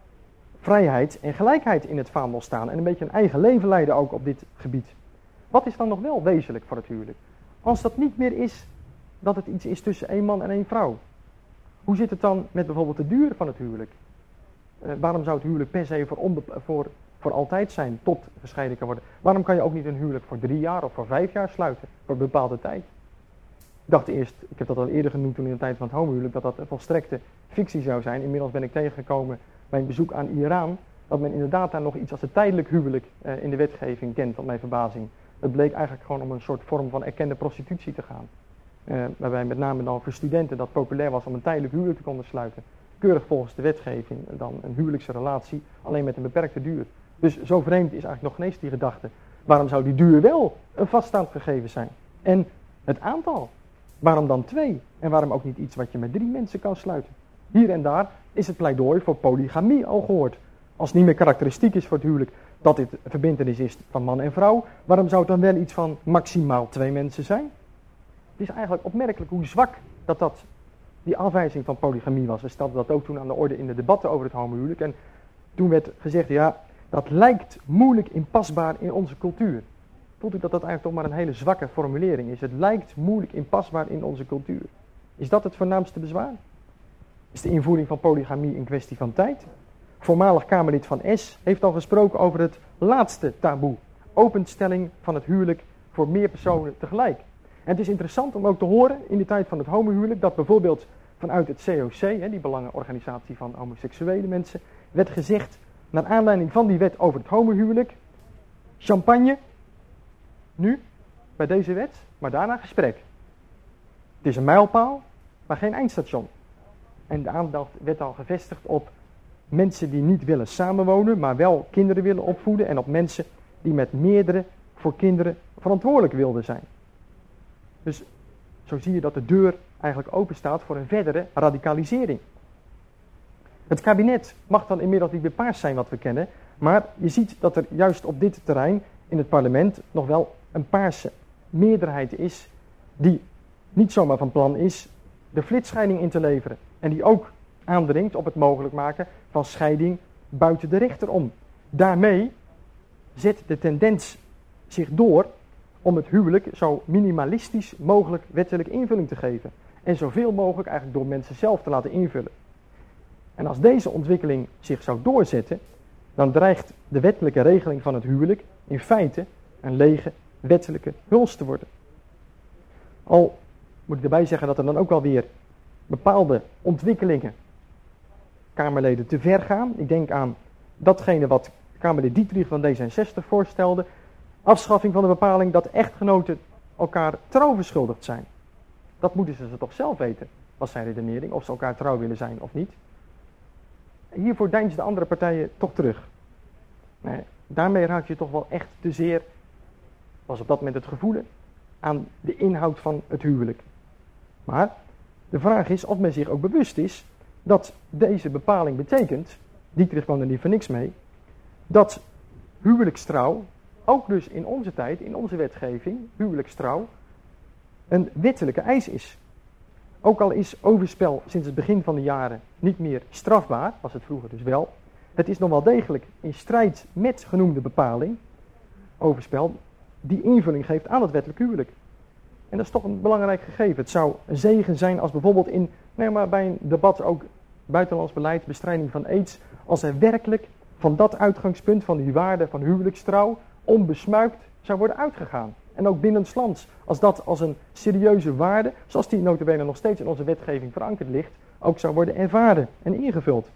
vrijheid en gelijkheid in het vaandel staan en een beetje een eigen leven leiden ook op dit gebied. Wat is dan nog wel wezenlijk voor het huwelijk? Als dat niet meer is dat het iets is tussen één man en één vrouw. Hoe zit het dan met bijvoorbeeld de duur van het huwelijk? Uh, waarom zou het huwelijk per se voor, onbe- voor, voor altijd zijn tot gescheiden kan worden? Waarom kan je ook niet een huwelijk voor drie jaar of voor vijf jaar sluiten, voor een bepaalde tijd? Ik dacht eerst, ik heb dat al eerder genoemd toen in de tijd van het homohuwelijk, dat dat een volstrekte fictie zou zijn. Inmiddels ben ik tegengekomen bij een bezoek aan Iran, dat men inderdaad daar nog iets als het tijdelijk huwelijk uh, in de wetgeving kent, tot mijn verbazing. Het bleek eigenlijk gewoon om een soort vorm van erkende prostitutie te gaan. Uh, waarbij met name dan voor studenten dat populair was om een tijdelijk huwelijk te konden sluiten. Keurig volgens de wetgeving dan een huwelijkse relatie, alleen met een beperkte duur. Dus zo vreemd is eigenlijk nog geen eens die gedachte. Waarom zou die duur wel een vaststaand gegeven zijn? En het aantal. Waarom dan twee? En waarom ook niet iets wat je met drie mensen kan sluiten? Hier en daar is het pleidooi voor polygamie al gehoord. Als het niet meer karakteristiek is voor het huwelijk dat dit een verbintenis is van man en vrouw, waarom zou het dan wel iets van maximaal twee mensen zijn? Het is eigenlijk opmerkelijk hoe zwak dat, dat die afwijzing van polygamie was. We stelden dat ook toen aan de orde in de debatten over het homohuwelijk. En toen werd gezegd, ja, dat lijkt moeilijk inpasbaar in onze cultuur. Voelt u dat dat eigenlijk toch maar een hele zwakke formulering is? Het lijkt moeilijk inpasbaar in onze cultuur. Is dat het voornaamste bezwaar? Is de invoering van polygamie een kwestie van tijd? Voormalig Kamerlid van Es heeft al gesproken over het laatste taboe. Openstelling van het huwelijk voor meer personen tegelijk. En het is interessant om ook te horen in de tijd van het homohuwelijk dat bijvoorbeeld vanuit het C O C, die belangenorganisatie van homoseksuele mensen, werd gezegd, naar aanleiding van die wet over het homohuwelijk, champagne, nu, bij deze wet, maar daarna gesprek. Het is een mijlpaal, maar geen eindstation. En de aandacht werd al gevestigd op mensen die niet willen samenwonen, maar wel kinderen willen opvoeden. En op mensen die met meerdere voor kinderen verantwoordelijk wilden zijn. Dus zo zie je dat de deur eigenlijk open staat voor een verdere radicalisering. Het kabinet mag dan inmiddels niet meer paars zijn wat we kennen, maar je ziet dat er juist op dit terrein in het parlement nog wel een paarse meerderheid is die niet zomaar van plan is de flitsscheiding in te leveren. En die ook aandringt op het mogelijk maken van scheiding buiten de rechter om. Daarmee zet de tendens zich door om het huwelijk zo minimalistisch mogelijk wettelijk invulling te geven. En zoveel mogelijk eigenlijk door mensen zelf te laten invullen. En als deze ontwikkeling zich zou doorzetten, dan dreigt de wettelijke regeling van het huwelijk in feite een lege wettelijke huls te worden. Al moet ik erbij zeggen dat er dan ook wel weer bepaalde ontwikkelingen Kamerleden te ver gaan. Ik denk aan datgene wat Kamerlid Dietrich van D zesenzestig voorstelde. Afschaffing van de bepaling dat echtgenoten elkaar trouw verschuldigd zijn. Dat moeten ze toch zelf weten, was zijn redenering, of ze elkaar trouw willen zijn of niet. Hiervoor deinzen de andere partijen toch terug. Nee, daarmee raak je toch wel echt te zeer, was op dat moment het gevoel, aan de inhoud van het huwelijk. Maar de vraag is of men zich ook bewust is dat deze bepaling betekent, Dietrich kwam er niet voor niks mee, dat huwelijkstrouw, ook dus in onze tijd, in onze wetgeving, huwelijkstrouw, een wettelijke eis is. Ook al is overspel sinds het begin van de jaren niet meer strafbaar, was het vroeger dus wel. Het is nog wel degelijk in strijd met genoemde bepaling, overspel, die invulling geeft aan het wettelijk huwelijk. En dat is toch een belangrijk gegeven. Het zou een zegen zijn als bijvoorbeeld in, nee maar bij een debat ook buitenlands beleid, bestrijding van aids, als er werkelijk van dat uitgangspunt, van die waarde van huwelijkstrouw, onbesmuikt zou worden uitgegaan. En ook binnenslands, als dat als een serieuze waarde, zoals die nota bene nog steeds in onze wetgeving verankerd ligt, ook zou worden ervaren en ingevuld.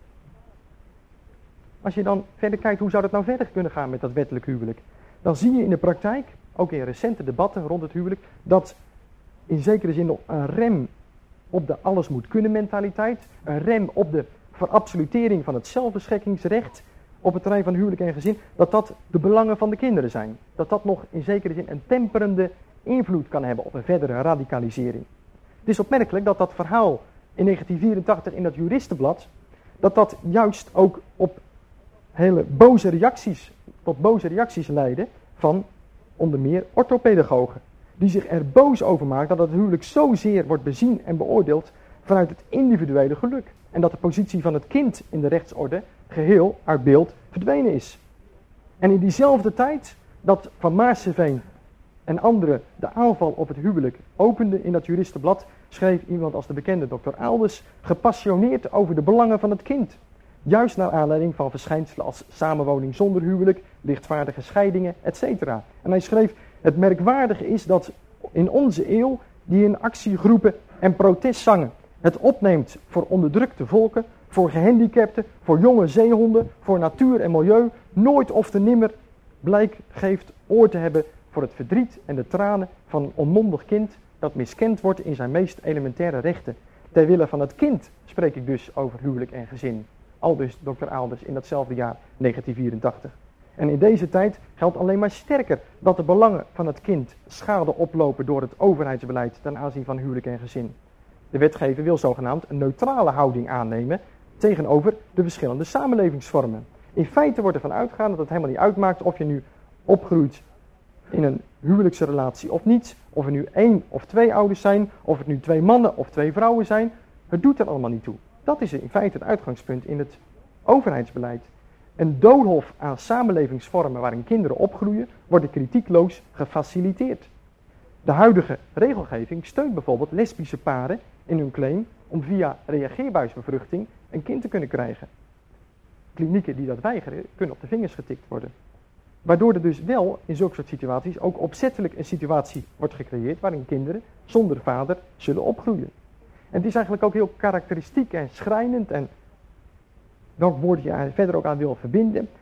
Als je dan verder kijkt, hoe zou dat nou verder kunnen gaan met dat wettelijk huwelijk? Dan zie je in de praktijk, ook in recente debatten rond het huwelijk, dat in zekere zin nog een rem op de alles moet kunnen mentaliteit, een rem op de verabsolutering van het zelfbeschikkingsrecht op het terrein van huwelijk en gezin, dat dat de belangen van de kinderen zijn. Dat dat nog in zekere zin een temperende invloed kan hebben op een verdere radicalisering. Het is opmerkelijk dat dat verhaal in negentien vierentachtig in dat juristenblad, dat dat juist ook op hele boze reacties, tot boze reacties leidde van onder meer orthopedagogen. Die zich er boos over maakt dat het huwelijk zozeer wordt bezien en beoordeeld vanuit het individuele geluk. En dat de positie van het kind in de rechtsorde geheel uit beeld verdwenen is. En in diezelfde tijd dat Van Maarseveen en anderen de aanval op het huwelijk openden in dat juristenblad, schreef iemand als de bekende dokter Aalders gepassioneerd over de belangen van het kind. Juist naar aanleiding van verschijnselen als samenwoning zonder huwelijk, lichtvaardige scheidingen, et cetera. En hij schreef, het merkwaardige is dat in onze eeuw die in actiegroepen en protestzangen het opneemt voor onderdrukte volken, voor gehandicapten, voor jonge zeehonden, voor natuur en milieu, nooit of te nimmer blijk geeft oor te hebben voor het verdriet en de tranen van een onmondig kind dat miskend wordt in zijn meest elementaire rechten. Ter wille van het kind spreek ik dus over huwelijk en gezin. Aldus dokter Aalders in datzelfde jaar negentien vierentachtig. En in deze tijd geldt alleen maar sterker dat de belangen van het kind schade oplopen door het overheidsbeleid ten aanzien van huwelijk en gezin. De wetgever wil zogenaamd een neutrale houding aannemen tegenover de verschillende samenlevingsvormen. In feite wordt ervan uitgegaan dat het helemaal niet uitmaakt of je nu opgroeit in een huwelijksrelatie of niet, of er nu één of twee ouders zijn, of het nu twee mannen of twee vrouwen zijn. Het doet er allemaal niet toe. Dat is in feite het uitgangspunt in het overheidsbeleid. Een doolhof aan samenlevingsvormen waarin kinderen opgroeien, worden kritiekloos gefaciliteerd. De huidige regelgeving steunt bijvoorbeeld lesbische paren in hun claim om via reageerbuisbevruchting een kind te kunnen krijgen. Klinieken die dat weigeren, kunnen op de vingers getikt worden. Waardoor er dus wel in zulke soort situaties ook opzettelijk een situatie wordt gecreëerd waarin kinderen zonder vader zullen opgroeien. En het is eigenlijk ook heel karakteristiek en schrijnend en welk woord je verder ook aan wil verbinden,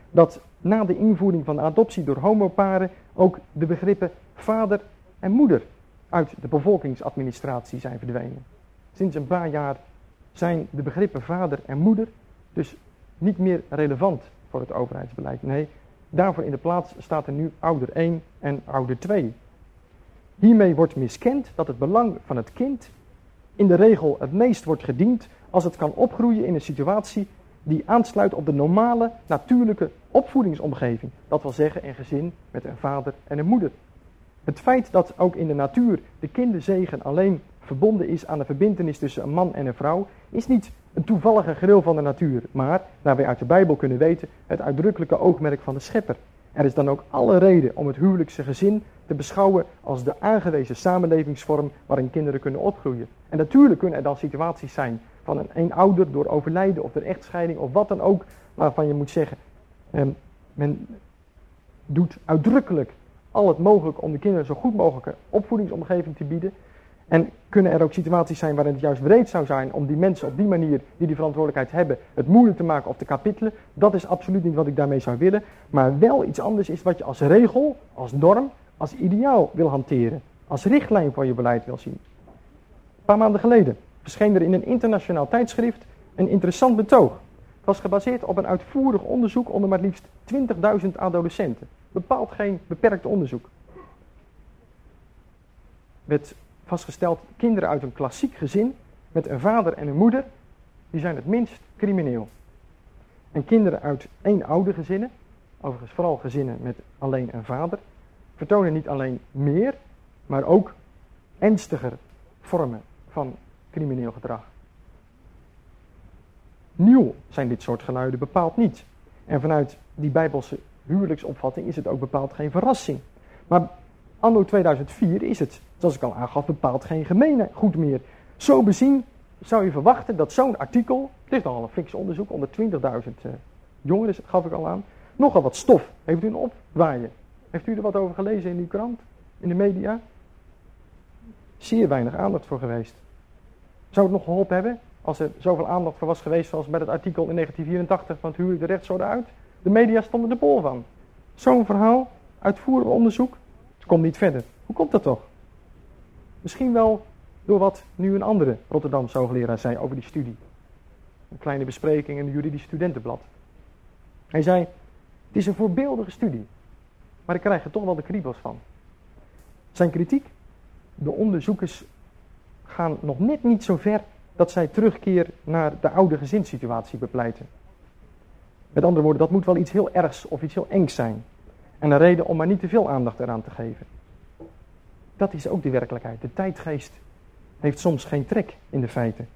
dat na de invoering van de adoptie door homoparen ook de begrippen vader en moeder uit de bevolkingsadministratie zijn verdwenen. Sinds een paar jaar zijn de begrippen vader en moeder dus niet meer relevant voor het overheidsbeleid. Nee, daarvoor in de plaats staat er nu ouder één en ouder twee. Hiermee wordt miskend dat het belang van het kind in de regel het meest wordt gediend als het kan opgroeien in een situatie die aansluit op de normale, natuurlijke opvoedingsomgeving. Dat wil zeggen een gezin met een vader en een moeder. Het feit dat ook in de natuur de kinderzegen alleen verbonden is aan de verbintenis tussen een man en een vrouw, is niet een toevallige gril van de natuur, maar, naar wij uit de Bijbel kunnen weten, het uitdrukkelijke oogmerk van de Schepper. Er is dan ook alle reden om het huwelijkse gezin te beschouwen als de aangewezen samenlevingsvorm waarin kinderen kunnen opgroeien. En natuurlijk kunnen er dan situaties zijn van een, een ouder door overlijden of door echtscheiding of wat dan ook, waarvan je moet zeggen, eh, men doet uitdrukkelijk al het mogelijk om de kinderen zo goed mogelijke opvoedingsomgeving te bieden. En kunnen er ook situaties zijn waarin het juist breed zou zijn om die mensen op die manier die die verantwoordelijkheid hebben het moeilijk te maken of te kapittelen. Dat is absoluut niet wat ik daarmee zou willen. Maar wel iets anders is wat je als regel, als norm, als ideaal wil hanteren. Als richtlijn voor je beleid wil zien. Een paar maanden geleden verscheen er in een internationaal tijdschrift een interessant betoog. Het was gebaseerd op een uitvoerig onderzoek onder maar liefst twintigduizend adolescenten. Bepaald geen beperkt onderzoek. Werd vastgesteld, kinderen uit een klassiek gezin met een vader en een moeder, die zijn het minst crimineel. En kinderen uit eenoudergezinnen, overigens vooral gezinnen met alleen een vader, vertonen niet alleen meer, maar ook ernstiger vormen van crimineel gedrag. Nieuw zijn dit soort geluiden bepaald niet. En vanuit die Bijbelse huwelijksopvatting is het ook bepaald geen verrassing. Maar anno tweeduizend vier is het, zoals ik al aangaf, bepaald geen gemeengoed meer. Zo bezien zou je verwachten dat zo'n artikel, het is nogal een fix onderzoek onder twintigduizend uh, jongeren, dat gaf ik al aan, nogal wat stof heeft u een opwaaien. Heeft u er wat over gelezen in uw krant, in de media? Zeer weinig aandacht voor geweest. Zou het nog geholpen hebben als er zoveel aandacht voor was geweest zoals bij het artikel in negentien vierentachtig van het huwelijk de rechtsorde uit? De media stonden er bol van. Zo'n verhaal, uitvoerig onderzoek, het komt niet verder. Hoe komt dat toch? Misschien wel door wat nu een andere Rotterdamse hoogleraar zei over die studie. Een kleine bespreking in een juridisch studentenblad. Hij zei, het is een voorbeeldige studie, maar ik krijg er toch wel de kriebels van. Zijn kritiek, de onderzoekers gaan nog net niet zo ver dat zij terugkeer naar de oude gezinssituatie bepleiten. Met andere woorden, dat moet wel iets heel ergs of iets heel engs zijn. En een reden om maar niet te veel aandacht eraan te geven. Dat is ook de werkelijkheid. De tijdgeest heeft soms geen trek in de feiten.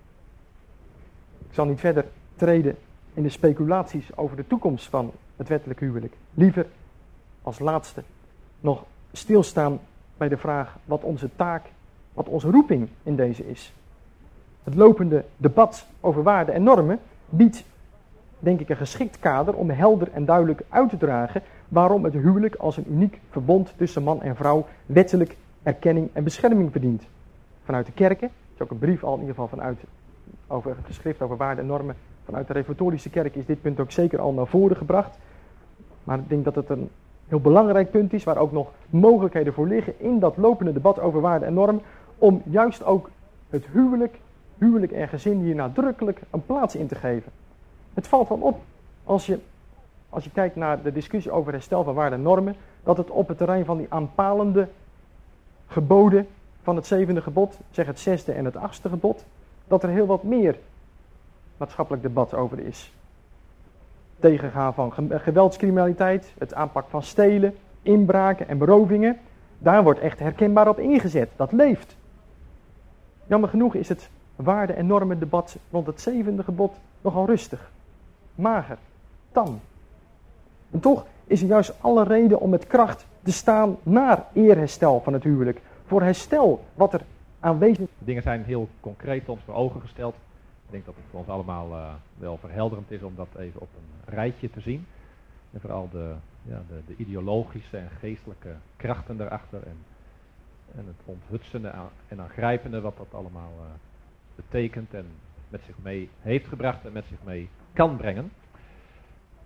Ik zal niet verder treden in de speculaties over de toekomst van het wettelijk huwelijk. Liever als laatste nog stilstaan bij de vraag wat onze taak, wat onze roeping in deze is. Het lopende debat over waarden en normen biedt, denk ik, een geschikt kader om helder en duidelijk uit te dragen waarom het huwelijk als een uniek verbond tussen man en vrouw wettelijk erkenning en bescherming verdient. Vanuit de kerken, er is ook een brief al in ieder geval vanuit, over het geschrift over waarden en normen, vanuit de reformatorische kerk is dit punt ook zeker al naar voren gebracht. Maar ik denk dat het een heel belangrijk punt is, waar ook nog mogelijkheden voor liggen in dat lopende debat over waarden en normen, om juist ook het huwelijk, huwelijk en gezin hier nadrukkelijk een plaats in te geven. Het valt wel op, als je, als je kijkt naar de discussie over herstel van waarden en normen, dat het op het terrein van die aanpalende geboden van het zevende gebod, zeg het zesde en het achtste gebod, dat er heel wat meer maatschappelijk debat over is. Tegengaan van geweldscriminaliteit, het aanpak van stelen, inbraken en berovingen, daar wordt echt herkenbaar op ingezet. Dat leeft. Jammer genoeg is het waarden- en normendebat rond het zevende gebod nogal rustig, mager, tam. En toch is er juist alle reden om met kracht te staan naar eerherstel van het huwelijk. Voor herstel wat er aanwezig is. Dingen zijn heel concreet ons voor ogen gesteld. Ik denk dat het voor ons allemaal uh, wel verhelderend is om dat even op een rijtje te zien. En vooral de, ja, de, de ideologische en geestelijke krachten daarachter. En, en het onthutsende en aangrijpende wat dat allemaal uh, betekent en met zich mee heeft gebracht en met zich mee kan brengen.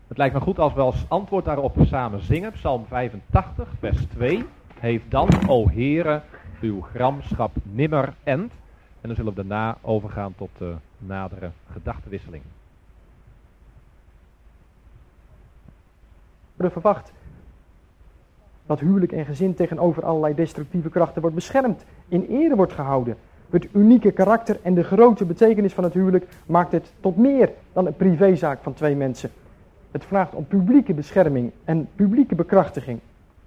Het lijkt me goed als we als antwoord daarop samen zingen. Psalm vijfentachtig, vers twee. Heeft dan, o Heere, uw gramschap nimmer end. En dan zullen we daarna overgaan tot de nadere gedachtenwisseling. We verwacht dat huwelijk en gezin tegenover allerlei destructieve krachten wordt beschermd, in ere wordt gehouden. Het unieke karakter en de grote betekenis van het huwelijk maakt het tot meer dan een privézaak van twee mensen. Het vraagt om publieke bescherming en publieke bekrachtiging.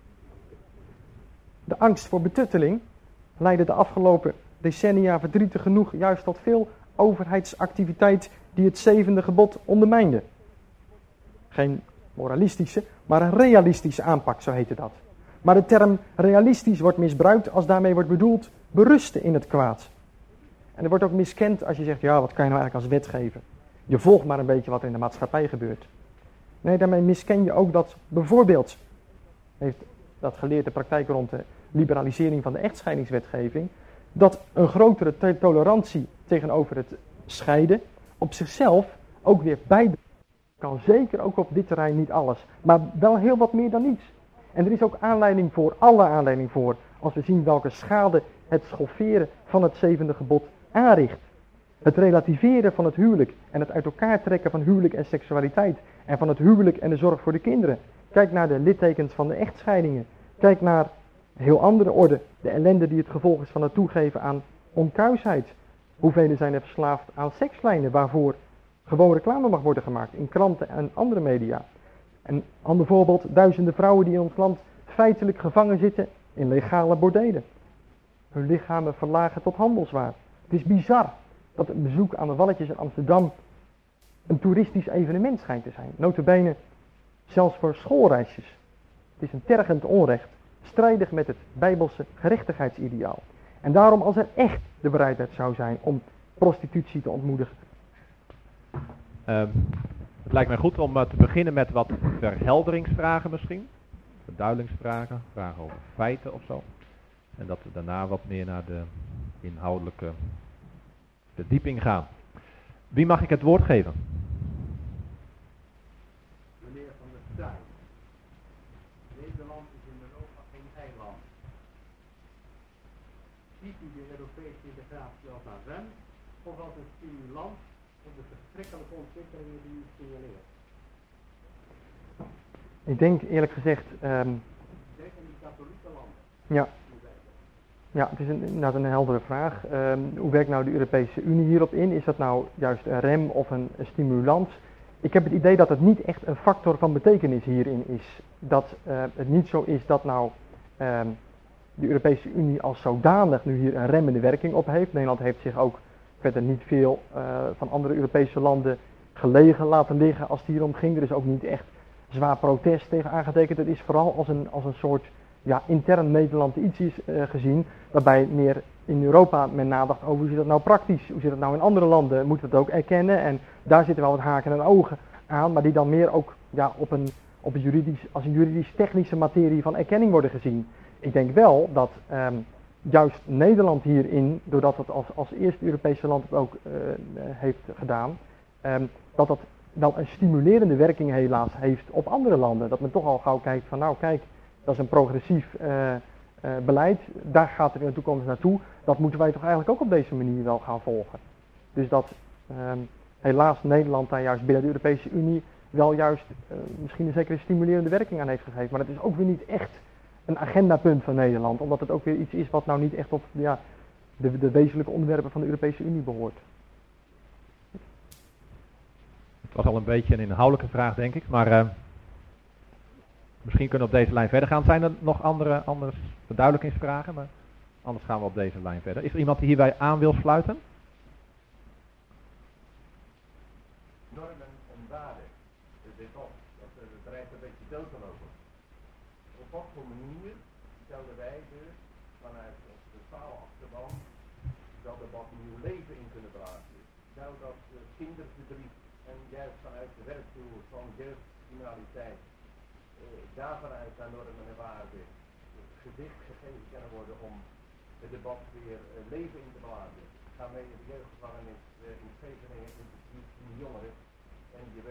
De angst voor betutteling leidde de afgelopen decennia verdrietig genoeg juist tot veel overheidsactiviteit die het zevende gebod ondermijnde. Geen moralistische, maar een realistische aanpak, zo heette dat. Maar de term realistisch wordt misbruikt als daarmee wordt bedoeld berusten in het kwaad. En er wordt ook miskend als je zegt, ja, wat kan je nou eigenlijk als wetgever? Je volgt maar een beetje wat er in de maatschappij gebeurt. Nee, daarmee misken je ook dat bijvoorbeeld, heeft dat geleerd de praktijk rond de liberalisering van de echtscheidingswetgeving, dat een grotere te- tolerantie tegenover het scheiden op zichzelf ook weer bijdraagt. Kan zeker ook op dit terrein niet alles, maar wel heel wat meer dan niets. En er is ook aanleiding voor, alle aanleiding voor, als we zien welke schade het schofferen van het zevende gebod aanricht. Het relativeren van het huwelijk en het uit elkaar trekken van huwelijk en seksualiteit en van het huwelijk en de zorg voor de kinderen. Kijk naar de littekens van de echtscheidingen. Kijk naar heel andere orde, de ellende die het gevolg is van het toegeven aan onkuisheid. Hoeveel zijn er verslaafd aan sekslijnen waarvoor gewoon reclame mag worden gemaakt in kranten en andere media. Een ander voorbeeld, duizenden vrouwen die in ons land feitelijk gevangen zitten in legale bordelen. Hun lichamen verlagen tot handelswaar. Het is bizar dat een bezoek aan de Walletjes in Amsterdam een toeristisch evenement schijnt te zijn. Nota bene, zelfs voor schoolreisjes. Het is een tergend onrecht, strijdig met het Bijbelse gerechtigheidsideaal. En daarom, als er echt de bereidheid zou zijn om prostitutie te ontmoedigen. Uh, het lijkt mij goed om uh, te beginnen met wat verhelderingsvragen misschien. Verduidelingsvragen, vragen over feiten of zo. En dat we daarna wat meer naar de inhoudelijke verdieping gaan. Wie mag ik het woord geven? Meneer Van der Staaij. Nederland is in Europa geen eiland. Ziet u de Europese integratie als een rem of als een stimulans voor de verschrikkelijke ontwikkelingen die u signaleert? Ik denk eerlijk gezegd, um, Ik denk aan die katholieke landen. ja, ja, het is een, inderdaad een heldere vraag. Um, hoe werkt nou de Europese Unie hierop in? Is dat nou juist een rem of een, een stimulans? Ik heb het idee dat het niet echt een factor van betekenis hierin is. Dat uh, het niet zo is dat nou um, de Europese Unie als zodanig nu hier een remmende werking op heeft. Nederland heeft zich ook verder niet veel uh, van andere Europese landen gelegen laten liggen als het hierom ging. Er is ook niet echt zwaar protest tegen aangetekend. Het is vooral als een, als een soort ja, intern Nederland iets is uh, gezien, waarbij meer in Europa men nadacht over hoe zit dat nou praktisch, hoe zit dat nou in andere landen, moeten we het ook erkennen en daar zitten wel wat haken en ogen aan, maar die dan meer ook ja, op een, op een juridisch, als een juridisch-technische materie van erkenning worden gezien. Ik denk wel dat um, juist Nederland hierin, doordat het als, als eerste Europese land het ook uh, heeft gedaan, um, dat dat wel een stimulerende werking helaas heeft op andere landen. Dat men toch al gauw kijkt van nou kijk, dat is een progressief uh, uh, beleid, daar gaat het in de toekomst naartoe. Dat moeten wij toch eigenlijk ook op deze manier wel gaan volgen. Dus dat um, helaas Nederland daar juist binnen de Europese Unie wel juist uh, misschien een zekere stimulerende werking aan heeft gegeven. Maar het is ook weer niet echt een agendapunt van Nederland, omdat het ook weer iets is wat nou niet echt op ja, de, de wezenlijke onderwerpen van de Europese Unie behoort. Het was al een beetje een inhoudelijke vraag, denk ik, maar uh, misschien kunnen we op deze lijn verder gaan. Zijn er nog andere, andere verduidelijkingsvragen? Maar anders gaan we op deze lijn verder. Is er iemand die hierbij aan wil sluiten? Normen en waarden. Dus dit op. Dat uh, dreigt een beetje dood te lopen. Op wat voor manier zouden wij dus vanuit ons totaal achterban dat er wat nieuw leven in kunnen blazen? Zou dat uh, kinderverdriet en juist vanuit de werktoer van jeugdcriminaliteit uh, daarvanuit naar normen en waarden gewicht gegeven kunnen worden om het debat weer uh, leven in te blazen? Ga mee in de jeugdgevangenis uh, in Scheveningen, in de jongeren en je weet waar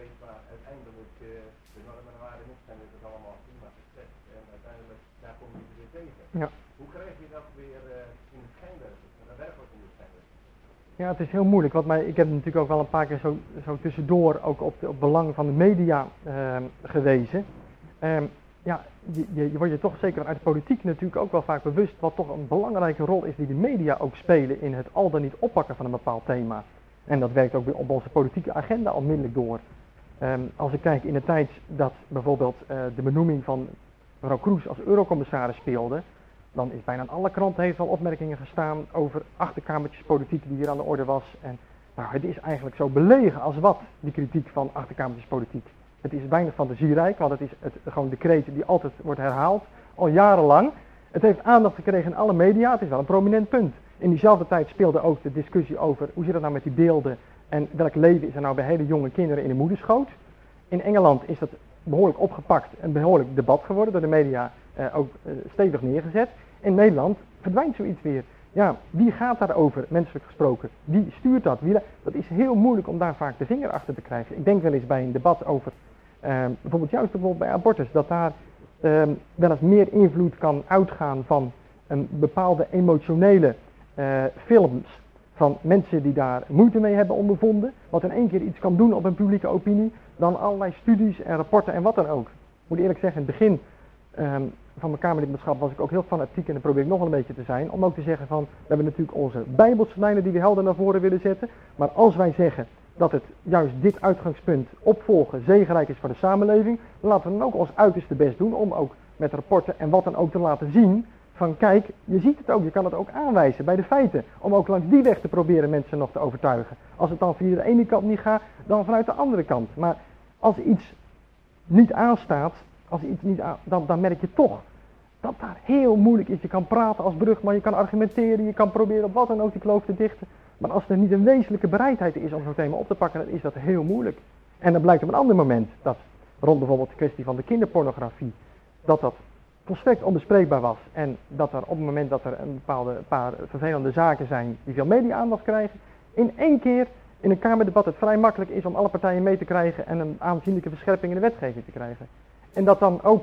uiteindelijk uh, de normen en waarden niet zijn, is het allemaal prima gezegd. En uiteindelijk, daar kom je weer tegen. Ja. Hoe krijg je dat weer uh, in het schijnwerper, werkelijk in het schijnwerper? Ja, het is heel moeilijk, want mij, ik heb natuurlijk ook wel een paar keer zo, zo tussendoor ook op het belang van de media uh, gewezen. Um, ja, je, je, je wordt je toch zeker uit de politiek natuurlijk ook wel vaak bewust wat toch een belangrijke rol is die de media ook spelen in het al dan niet oppakken van een bepaald thema. En dat werkt ook weer op onze politieke agenda onmiddellijk door. Um, als ik kijk in de tijd dat bijvoorbeeld uh, de benoeming van mevrouw Kroes als eurocommissaris speelde, dan is bijna aan alle kranten heeft wel opmerkingen gestaan over achterkamertjespolitiek die hier aan de orde was. En nou, het is eigenlijk zo belegen als wat, die kritiek van achterkamertjespolitiek. Het is weinig fantasierijk, want het is het, gewoon de kreet die altijd wordt herhaald, al jarenlang. Het heeft aandacht gekregen in alle media, het is wel een prominent punt. In diezelfde tijd speelde ook de discussie over hoe zit het nou met die beelden en welk leven is er nou bij hele jonge kinderen in de moederschoot. In Engeland is dat behoorlijk opgepakt, een behoorlijk debat geworden, door de media eh, ook eh, stevig neergezet. In Nederland verdwijnt zoiets weer. Ja, wie gaat daarover, menselijk gesproken? Wie stuurt dat? Wie, dat is heel moeilijk om daar vaak de vinger achter te krijgen. Ik denk wel eens bij een debat over, eh, bijvoorbeeld juist bijvoorbeeld bij abortus, dat daar eh, wel eens meer invloed kan uitgaan van een bepaalde emotionele uh, films van mensen die daar moeite mee hebben ondervonden, wat in één keer iets kan doen op een publieke opinie, dan allerlei studies en rapporten en wat dan ook. Ik moet eerlijk zeggen, in het begin um, van mijn Kamerlidmaatschap was ik ook heel fanatiek en dat probeer ik nog wel een beetje te zijn, om ook te zeggen van, we hebben natuurlijk onze bijbelse lijnen die we helder naar voren willen zetten, maar als wij zeggen dat het juist dit uitgangspunt opvolgen zegenrijk is voor de samenleving, dan laten we dan ook ons uiterste best doen om ook met rapporten en wat dan ook te laten zien van kijk, je ziet het ook, je kan het ook aanwijzen bij de feiten, om ook langs die weg te proberen mensen nog te overtuigen. Als het dan via de ene kant niet gaat, dan vanuit de andere kant. Maar als iets niet aanstaat, als iets niet aan, dan, dan merk je toch dat daar heel moeilijk is. Je kan praten als brugman, je kan argumenteren, je kan proberen op wat dan ook die kloof te dichten. Maar als er niet een wezenlijke bereidheid is om zo'n thema op te pakken, dan is dat heel moeilijk. En dan blijkt op een ander moment dat rond bijvoorbeeld de kwestie van de kinderpornografie, dat dat volstrekt onbespreekbaar was en dat er op het moment dat er een bepaalde paar vervelende zaken zijn die veel media-aandacht krijgen, in één keer in een kamerdebat het vrij makkelijk is om alle partijen mee te krijgen en een aanzienlijke verscherping in de wetgeving te krijgen. En dat dan ook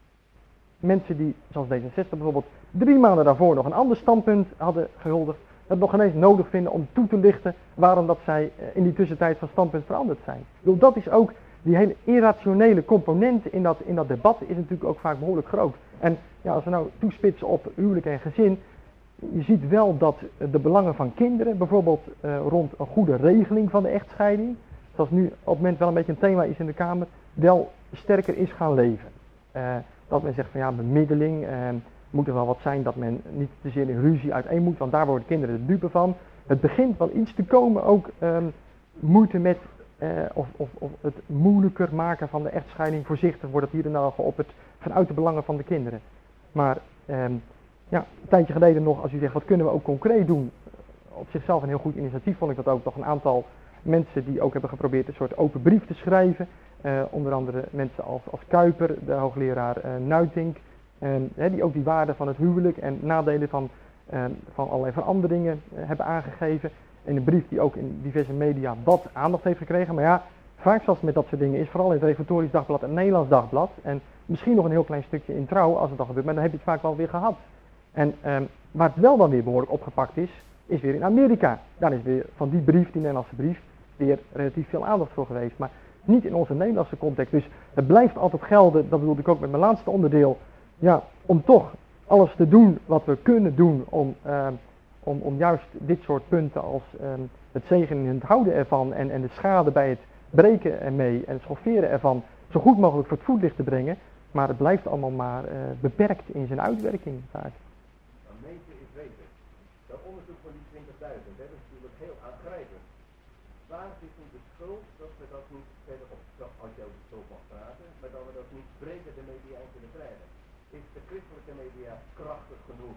mensen die, zoals D zesenzestig bijvoorbeeld, drie maanden daarvoor nog een ander standpunt hadden gehuldigd, het nog ineens nodig vinden om toe te lichten waarom dat zij in die tussentijd van standpunt veranderd zijn. Ik bedoel, dat is ook, die hele irrationele component in dat, in dat debat is natuurlijk ook vaak behoorlijk groot. En ja, als we nou toespitsen op huwelijk en gezin, je ziet wel dat de belangen van kinderen, bijvoorbeeld uh, rond een goede regeling van de echtscheiding, zoals nu op het moment wel een beetje een thema is in de Kamer, wel sterker is gaan leven. Uh, dat men zegt van ja, bemiddeling, uh, moet er wel wat zijn dat men niet te zeer in ruzie uiteen moet, want daar worden kinderen de dupe van. Het begint wel iets te komen, ook um, moeite met Uh, of, of, of het moeilijker maken van de echtscheiding, voorzichtig wordt het hier en daar geopperd vanuit de belangen van de kinderen. Maar um, ja, een tijdje geleden nog, als u zegt wat kunnen we ook concreet doen, op zichzelf een heel goed initiatief vond ik dat ook. Toch een aantal mensen die ook hebben geprobeerd een soort open brief te schrijven. Uh, onder andere mensen als, als Kuiper, de hoogleraar uh, Nuitink, um, hè, die ook die waarde van het huwelijk en nadelen van, um, van allerlei veranderingen uh, hebben aangegeven. In een brief die ook in diverse media wat aandacht heeft gekregen. Maar ja, vaak zoals met dat soort dingen is, vooral in het Reformatorisch Dagblad en het Nederlands Dagblad. En misschien nog een heel klein stukje in Trouw als het al gebeurt, maar dan heb je het vaak wel weer gehad. En um, waar het wel dan weer behoorlijk opgepakt is, is weer in Amerika. Daar is weer van die brief, die Nederlandse brief, weer relatief veel aandacht voor geweest. Maar niet in onze Nederlandse context. Dus het blijft altijd gelden, dat bedoelde ik ook met mijn laatste onderdeel. Ja, om toch alles te doen wat we kunnen doen om... Uh, Om, om juist dit soort punten als um, het zegenen en het houden ervan en, en de schade bij het breken ermee en het schofferen ervan zo goed mogelijk voor het voetlicht te brengen. Maar het blijft allemaal maar uh, beperkt in zijn uitwerking vaak. Maar meten is weten. Dat onderzoek van die twintigduizend, dat is natuurlijk heel aangrijpend. Waar zit nu de schuld dat we dat niet verder op, als je zo mag praten, maar dat we dat niet breder de media in kunnen krijgen? Is de christelijke media krachtig genoeg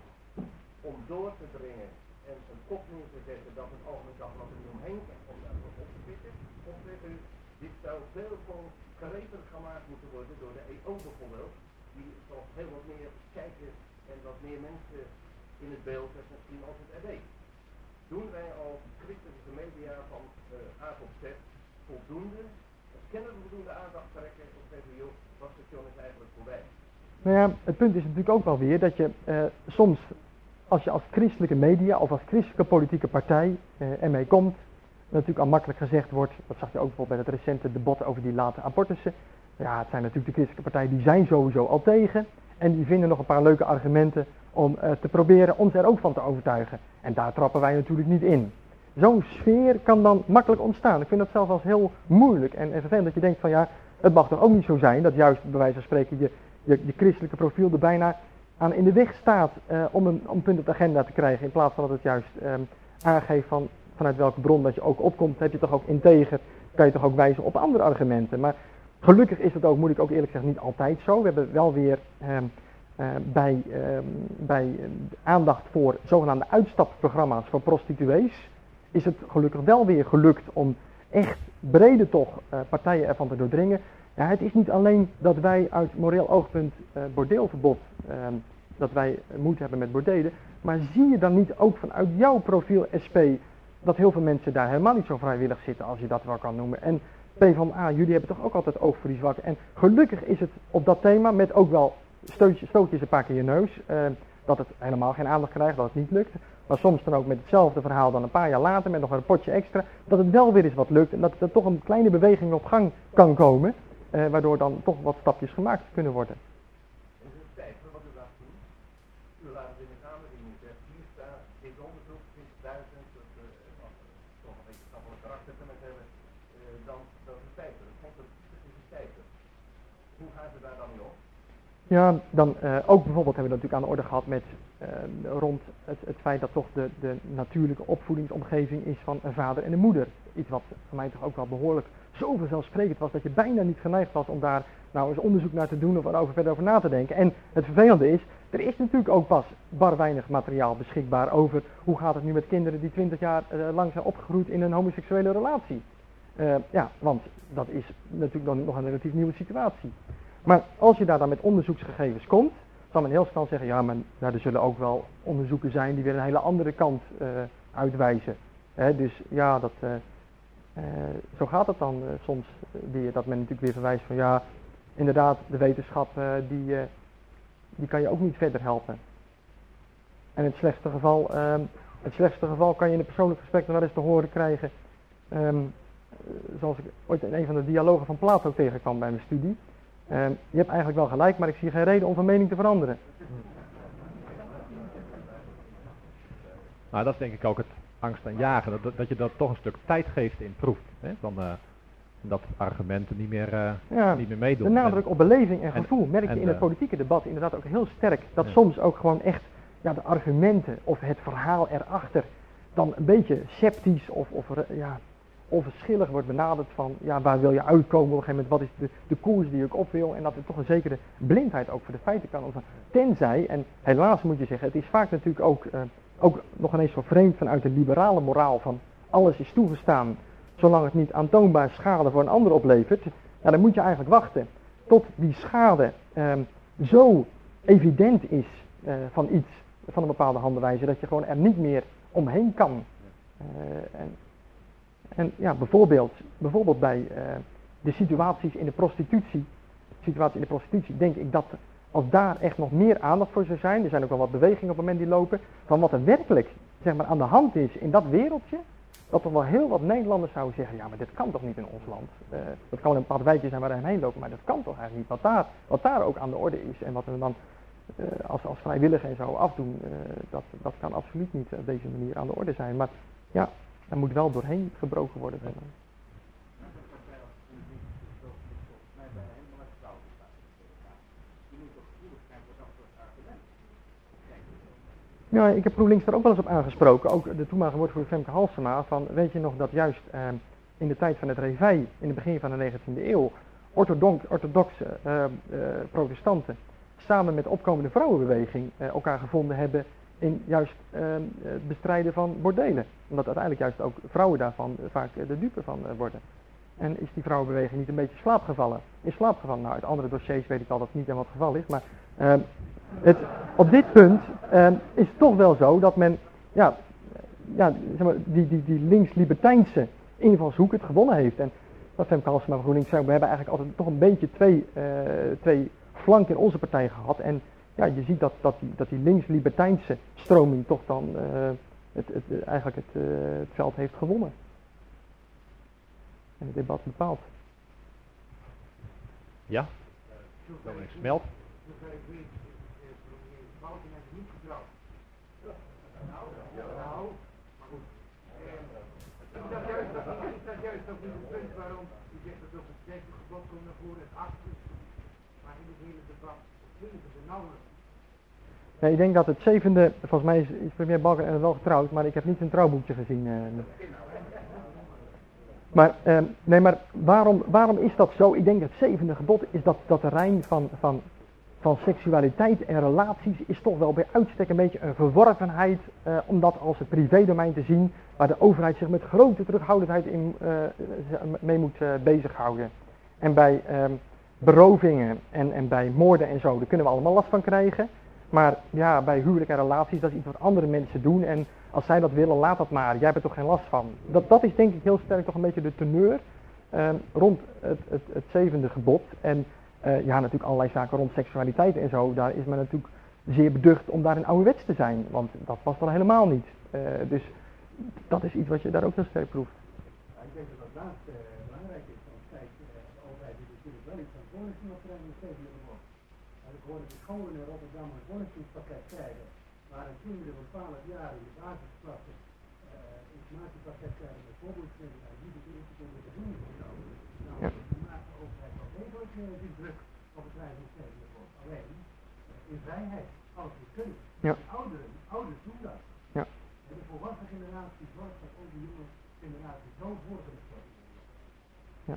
om door te dringen en een kop neer te zetten dat het algemeen dagblad er niet omheen kan om daar op te zitten? Of zeggen u, dit zou veel concreter gemaakt moeten worden door de E O bijvoorbeeld, die toch heel wat meer kijkers en wat meer mensen in het beeld heeft misschien als het R D. Doen wij als christelijke media van uh, A tot Z voldoende, als Kennen we voldoende aandacht trekken op zeggen, joh, dat station is eigenlijk voorbij. Nou ja, het punt is natuurlijk ook wel weer dat je uh, soms, als je als christelijke media of als christelijke politieke partij uh, ermee komt, natuurlijk al makkelijk gezegd wordt, dat zag je ook bijvoorbeeld bij het recente debat over die late abortussen. Ja, het zijn natuurlijk de christelijke partijen die zijn sowieso al tegen en die vinden nog een paar leuke argumenten om uh, te proberen ons er ook van te overtuigen. En daar trappen wij natuurlijk niet in. Zo'n sfeer kan dan makkelijk ontstaan. Ik vind dat zelfs als heel moeilijk en, en vervelend dat je denkt van ja, het mag toch ook niet zo zijn dat juist bij wijze van spreken je, je, je christelijke profiel er bijna aan in de weg staat uh, om, een, om een punt op de agenda te krijgen. In plaats van dat het juist um, aangeeft van vanuit welke bron dat je ook opkomt, heb je toch ook integer, kan je toch ook wijzen op andere argumenten. Maar gelukkig is het ook, moet ik ook eerlijk zeggen, niet altijd zo. We hebben wel weer um, uh, bij, um, bij uh, aandacht voor zogenaamde uitstapprogramma's voor prostituees, is het gelukkig wel weer gelukt om echt brede toch uh, partijen ervan te doordringen. Ja, het is niet alleen dat wij uit moreel oogpunt uh, bordeelverbod, uh, dat wij moeite hebben met bordelen, maar zie je dan niet ook vanuit jouw profiel S P dat heel veel mensen daar helemaal niet zo vrijwillig zitten als je dat wel kan noemen. En PvdA, jullie hebben toch ook altijd oog voor die zwakken. En gelukkig is het op dat thema met ook wel stootjes, stootjes een paar keer in je neus, uh, dat het helemaal geen aandacht krijgt, dat het niet lukt. Maar soms dan ook met hetzelfde verhaal dan een paar jaar later met nog een potje extra, dat het wel weer eens wat lukt en dat er toch een kleine beweging op gang kan komen, uh, waardoor dan toch wat stapjes gemaakt kunnen worden. En het is tijd voor wat u laat doen. U laat het in de Kamerring zegt, hier staat dit onderzoek, twintigduizend, dat uh, toch een wetenschappelijk karakter kunnen hebben, uh, dan dat is tijd. Dat komt het, het is tijd. Hoe gaan ze daar dan mee om? Ja, dan uh, ook bijvoorbeeld hebben we dat natuurlijk aan de orde gehad met uh, rond het, het feit dat toch de, de natuurlijke opvoedingsomgeving is van een vader en een moeder. Iets wat voor mij toch ook wel behoorlijk zo vanzelfsprekend was dat je bijna niet geneigd was om daar nou eens onderzoek naar te doen of erover verder over na te denken. En het vervelende is, er is natuurlijk ook pas bar weinig materiaal beschikbaar over hoe gaat het nu met kinderen die twintig jaar uh, lang zijn opgegroeid in een homoseksuele relatie. Uh, ja, want dat is natuurlijk dan nog een relatief nieuwe situatie. Maar als je daar dan met onderzoeksgegevens komt, zal men heel snel zeggen, ja, maar nou, er zullen ook wel onderzoeken zijn die weer een hele andere kant uh, uitwijzen. Hè, dus ja, dat, uh, uh, zo gaat het dan uh, soms weer, dat men natuurlijk weer verwijst van ja, inderdaad, de wetenschap uh, die, uh, die kan je ook niet verder helpen. En in het slechtste geval, uh, het slechtste geval kan je in een persoonlijk gesprek nog wel eens te horen krijgen, um, zoals ik ooit in een van de dialogen van Plato tegenkwam bij mijn studie. Uh, je hebt eigenlijk wel gelijk, maar ik zie geen reden om van mening te veranderen. Nou, dat is denk ik ook het angst en jagen, dat, dat je dat toch een stuk tijd geeft in proef. Hè? Dan, uh, dat argumenten niet meer, uh, ja, niet meer meedoen. De nadruk en, op beleving en gevoel en, merk je en, in het uh, politieke debat inderdaad ook heel sterk. Dat ja. soms ook gewoon echt ja, de argumenten of het verhaal erachter dan een beetje sceptisch of, of ja, onverschillig wordt benaderd van ja, waar wil je uitkomen op een gegeven moment, wat is de, de koers die ik op wil en dat er toch een zekere blindheid ook voor de feiten kan ontstaan. Tenzij, en helaas moet je zeggen, het is vaak natuurlijk ook, uh, ook nog ineens zo vreemd vanuit de liberale moraal van alles is toegestaan zolang het niet aantoonbaar schade voor een ander oplevert. Ja, dan moet je eigenlijk wachten tot die schade um, zo evident is uh, van iets, van een bepaalde handelwijze, dat je gewoon er niet meer omheen kan. Uh, en, En ja, bijvoorbeeld, bijvoorbeeld bij uh, de situaties in de prostitutie, situatie in de prostitutie, denk ik dat als daar echt nog meer aandacht voor zou zijn, er zijn ook wel wat bewegingen op het moment die lopen, van wat er werkelijk zeg maar, aan de hand is in dat wereldje, dat er wel heel wat Nederlanders zouden zeggen, ja maar dit kan toch niet in ons land. Uh, dat kan wel een bepaald wijkje zijn waar we heen lopen, maar dat kan toch eigenlijk niet. Wat daar, wat daar ook aan de orde is en wat we dan uh, als, als vrijwilliger en zo afdoen, uh, dat, dat kan absoluut niet op deze manier aan de orde zijn. Maar ja, er moet wel doorheen gebroken worden. Ja. Ja, ik heb GroenLinks daar ook wel eens op aangesproken. Ook de toenmalige woordvoerder Femke Halsema. Van, weet je nog dat juist eh, in de tijd van het Réveil, in het begin van de negentiende eeuw, orthodox, orthodoxe uh, uh, protestanten samen met de opkomende vrouwenbeweging uh, elkaar gevonden hebben in juist uh, het bestrijden van bordelen. Omdat uiteindelijk juist ook vrouwen daarvan uh, vaak uh, de dupe van uh, worden. En is die vrouwenbeweging niet een beetje slaapgevallen? In slaapgevallen? Nou, uit andere dossiers weet ik al dat het niet helemaal het geval is. Maar uh, het, op dit punt uh, is het toch wel zo dat men ja, ja, zeg maar, die, die, die links-libertijnse invalshoek het gewonnen heeft. En wat Femke Halsema van GroenLinks zei, we hebben eigenlijk altijd toch een beetje twee, uh, twee flanken in onze partij gehad. En ja, je ziet dat, dat die, dat die links-libertijnse stroming toch dan uh, het, het, eigenlijk het, uh, het veld heeft gewonnen. En het debat bepaalt. Ja? Dominic Smelt. Nou, maar goed. Is dat juist, is dat juist ook niet het punt waarom u zegt dat ook het zesde gebod komt naar voren, het achtste, maar in het hele debat twintig is er nauwelijks. Nee, ik denk dat het zevende, volgens mij is, is premier Balkenende wel getrouwd, maar ik heb niet zijn trouwboekje gezien. Uh. Maar, uh, nee, maar waarom, waarom is dat zo? Ik denk dat het zevende gebod is dat, dat terrein van, van, van seksualiteit en relaties is toch wel bij uitstek een beetje een verworvenheid, uh, om dat als het privédomein te zien, waar de overheid zich met grote terughoudendheid in, uh, mee moet uh, bezighouden. En bij uh, berovingen en, en bij moorden en zo, daar kunnen we allemaal last van krijgen. Maar ja, bij huwelijk en relaties, dat is iets wat andere mensen doen. En als zij dat willen, laat dat maar. Jij hebt er toch geen last van. Dat, dat is denk ik heel sterk toch een beetje de teneur uh, rond het, het, het zevende gebod. En uh, ja, natuurlijk allerlei zaken rond seksualiteit en zo. Daar is men natuurlijk zeer beducht om daarin ouderwets te zijn. Want dat was dan helemaal niet. Uh, dus dat is iets wat je daar ook heel sterk proeft. Ja, ik denk dat dat laatste uh, belangrijk is. Want kijk, uh, de overheid is natuurlijk wel iets verantwoordelijks in optreden in het zevende gebod. Ik hoorde de scholen in Rotterdam een voorlichtingspakket krijgen, waar een kinderen van twaalf jaar in de basisklasse uh, informatiepakket krijgen met voorbeeldstellingen en die de eerste kunnen te doen. Nou, ja. Maakt de overheid wel degelijk uh, die druk op het rijden wordt. Alleen uh, in vrijheid, als we kunnen. Ja. De ouderen, de ouders doen dat. Ja. En de volwassen generatie zorgt dat ook de jonge generatie zo voorgelegd wordt. Ja.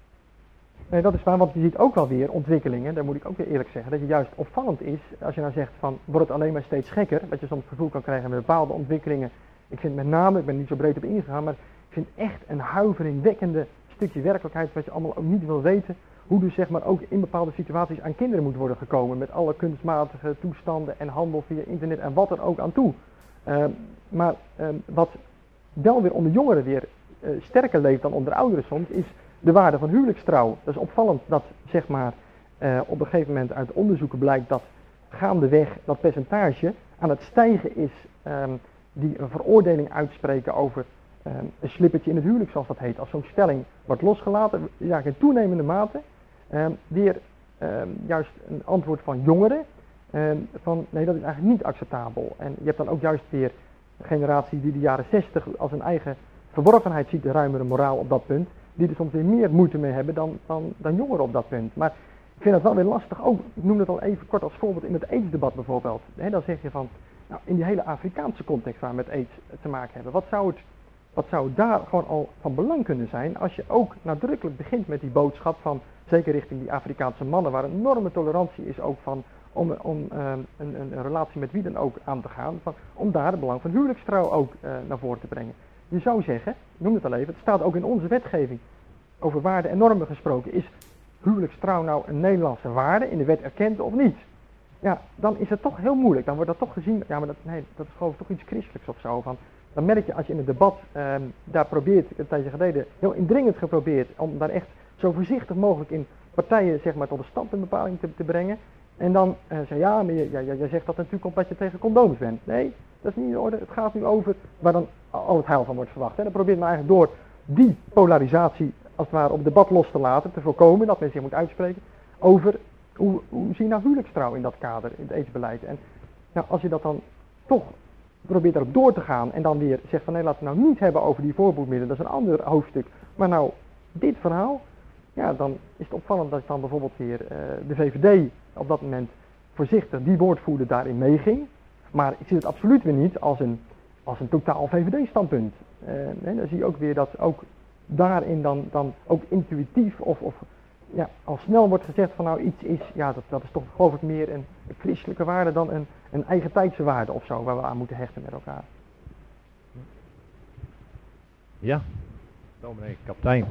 Nee, dat is waar, want je ziet ook wel weer ontwikkelingen, daar moet ik ook weer eerlijk zeggen, dat je juist opvallend is, als je nou zegt van, wordt het alleen maar steeds gekker, dat je soms het gevoel kan krijgen met bepaalde ontwikkelingen. Ik vind met name, ik ben er niet zo breed op ingegaan, maar ik vind echt een huiveringwekkende stukje werkelijkheid, wat je allemaal ook niet wil weten, hoe dus zeg maar ook in bepaalde situaties aan kinderen moet worden gekomen, met alle kunstmatige toestanden en handel via internet en wat er ook aan toe. Uh, maar uh, wat wel weer onder jongeren weer uh, sterker leeft dan onder ouderen soms, is de waarde van huwelijkstrouw. Dat is opvallend dat zeg maar uh, op een gegeven moment uit onderzoeken blijkt dat gaandeweg dat percentage aan het stijgen is, um, die een veroordeling uitspreken over um, een slippertje in het huwelijk, zoals dat heet. Als zo'n stelling wordt losgelaten, ja, in toenemende mate um, weer um, juist een antwoord van jongeren um, van nee, dat is eigenlijk niet acceptabel. En je hebt dan ook juist weer een generatie die de jaren zestig als een eigen verworvenheid ziet, de ruimere moraal op dat punt, die er soms weer meer moeite mee hebben dan, dan, dan jongeren op dat punt. Maar ik vind het wel weer lastig, ook, ik noem het al even kort als voorbeeld in het aidsdebat bijvoorbeeld. He, dan zeg je van, nou, in die hele Afrikaanse context waar we met aids te maken hebben, wat zou, het, wat zou daar gewoon al van belang kunnen zijn als je ook nadrukkelijk begint met die boodschap van, zeker richting die Afrikaanse mannen, waar een enorme tolerantie is ook van, om, om uh, een, een relatie met wie dan ook aan te gaan, van, om daar het belang van huwelijkstrouw ook uh, naar voren te brengen. Je zou zeggen, ik noem het al even, het staat ook in onze wetgeving, over waarden en normen gesproken, is huwelijkstrouw nou een Nederlandse waarde, in de wet erkend of niet? Ja, dan is het toch heel moeilijk, dan wordt dat toch gezien, ja maar dat, nee, dat is geloof ik toch iets christelijks of zo. Van, dan merk je als je in het debat, eh, daar probeert, een tijdje geleden, heel indringend geprobeerd, om daar echt zo voorzichtig mogelijk in partijen zeg maar tot een standpuntbepaling te, te brengen. En dan uh, zei ja, maar je, ja, jij zegt dat natuurlijk omdat je tegen condooms bent. Nee, dat is niet in orde. Het gaat nu over waar dan al het heil van wordt verwacht. Hè. Dan probeert men eigenlijk door die polarisatie als het ware op debat los te laten, te voorkomen dat men zich moet uitspreken over hoe, hoe zie je nou huwelijkstrouw in dat kader, in het aidsbeleid. En nou, als je dat dan toch probeert erop door te gaan en dan weer zegt van nee, laten we nou niet hebben over die voorboedmiddelen, dat is een ander hoofdstuk. Maar nou, dit verhaal, ja, dan is het opvallend dat dan bijvoorbeeld weer uh, de V V D op dat moment voorzichtig die woordvoerder daarin meeging. Maar ik zie het absoluut weer niet als een, als een totaal V V D-standpunt. Uh, nee, dan zie je ook weer dat ook daarin dan, dan ook intuïtief of, of ja, al snel wordt gezegd van nou iets is, ja dat, dat is toch geloof ik meer een, een christelijke waarde dan een, een eigen tijdse waarde of zo, waar we aan moeten hechten met elkaar. Ja, dominee kaptein.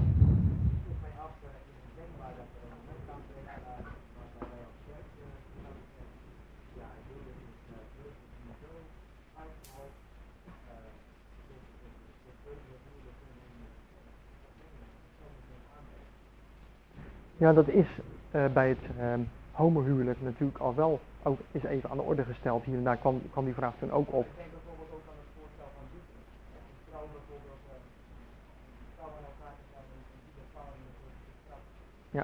Ja, dat is uh, bij het uh, homohuwelijk natuurlijk al wel ook is even aan de orde gesteld. Hier en daar kwam, kwam die vraag toen ook op. Ik denk bijvoorbeeld ook aan het voorstel van Luther. Een vrouw bijvoorbeeld, uh, een vrouw aan elkaar te gaan en die bepaling wordt gestraft. Ja.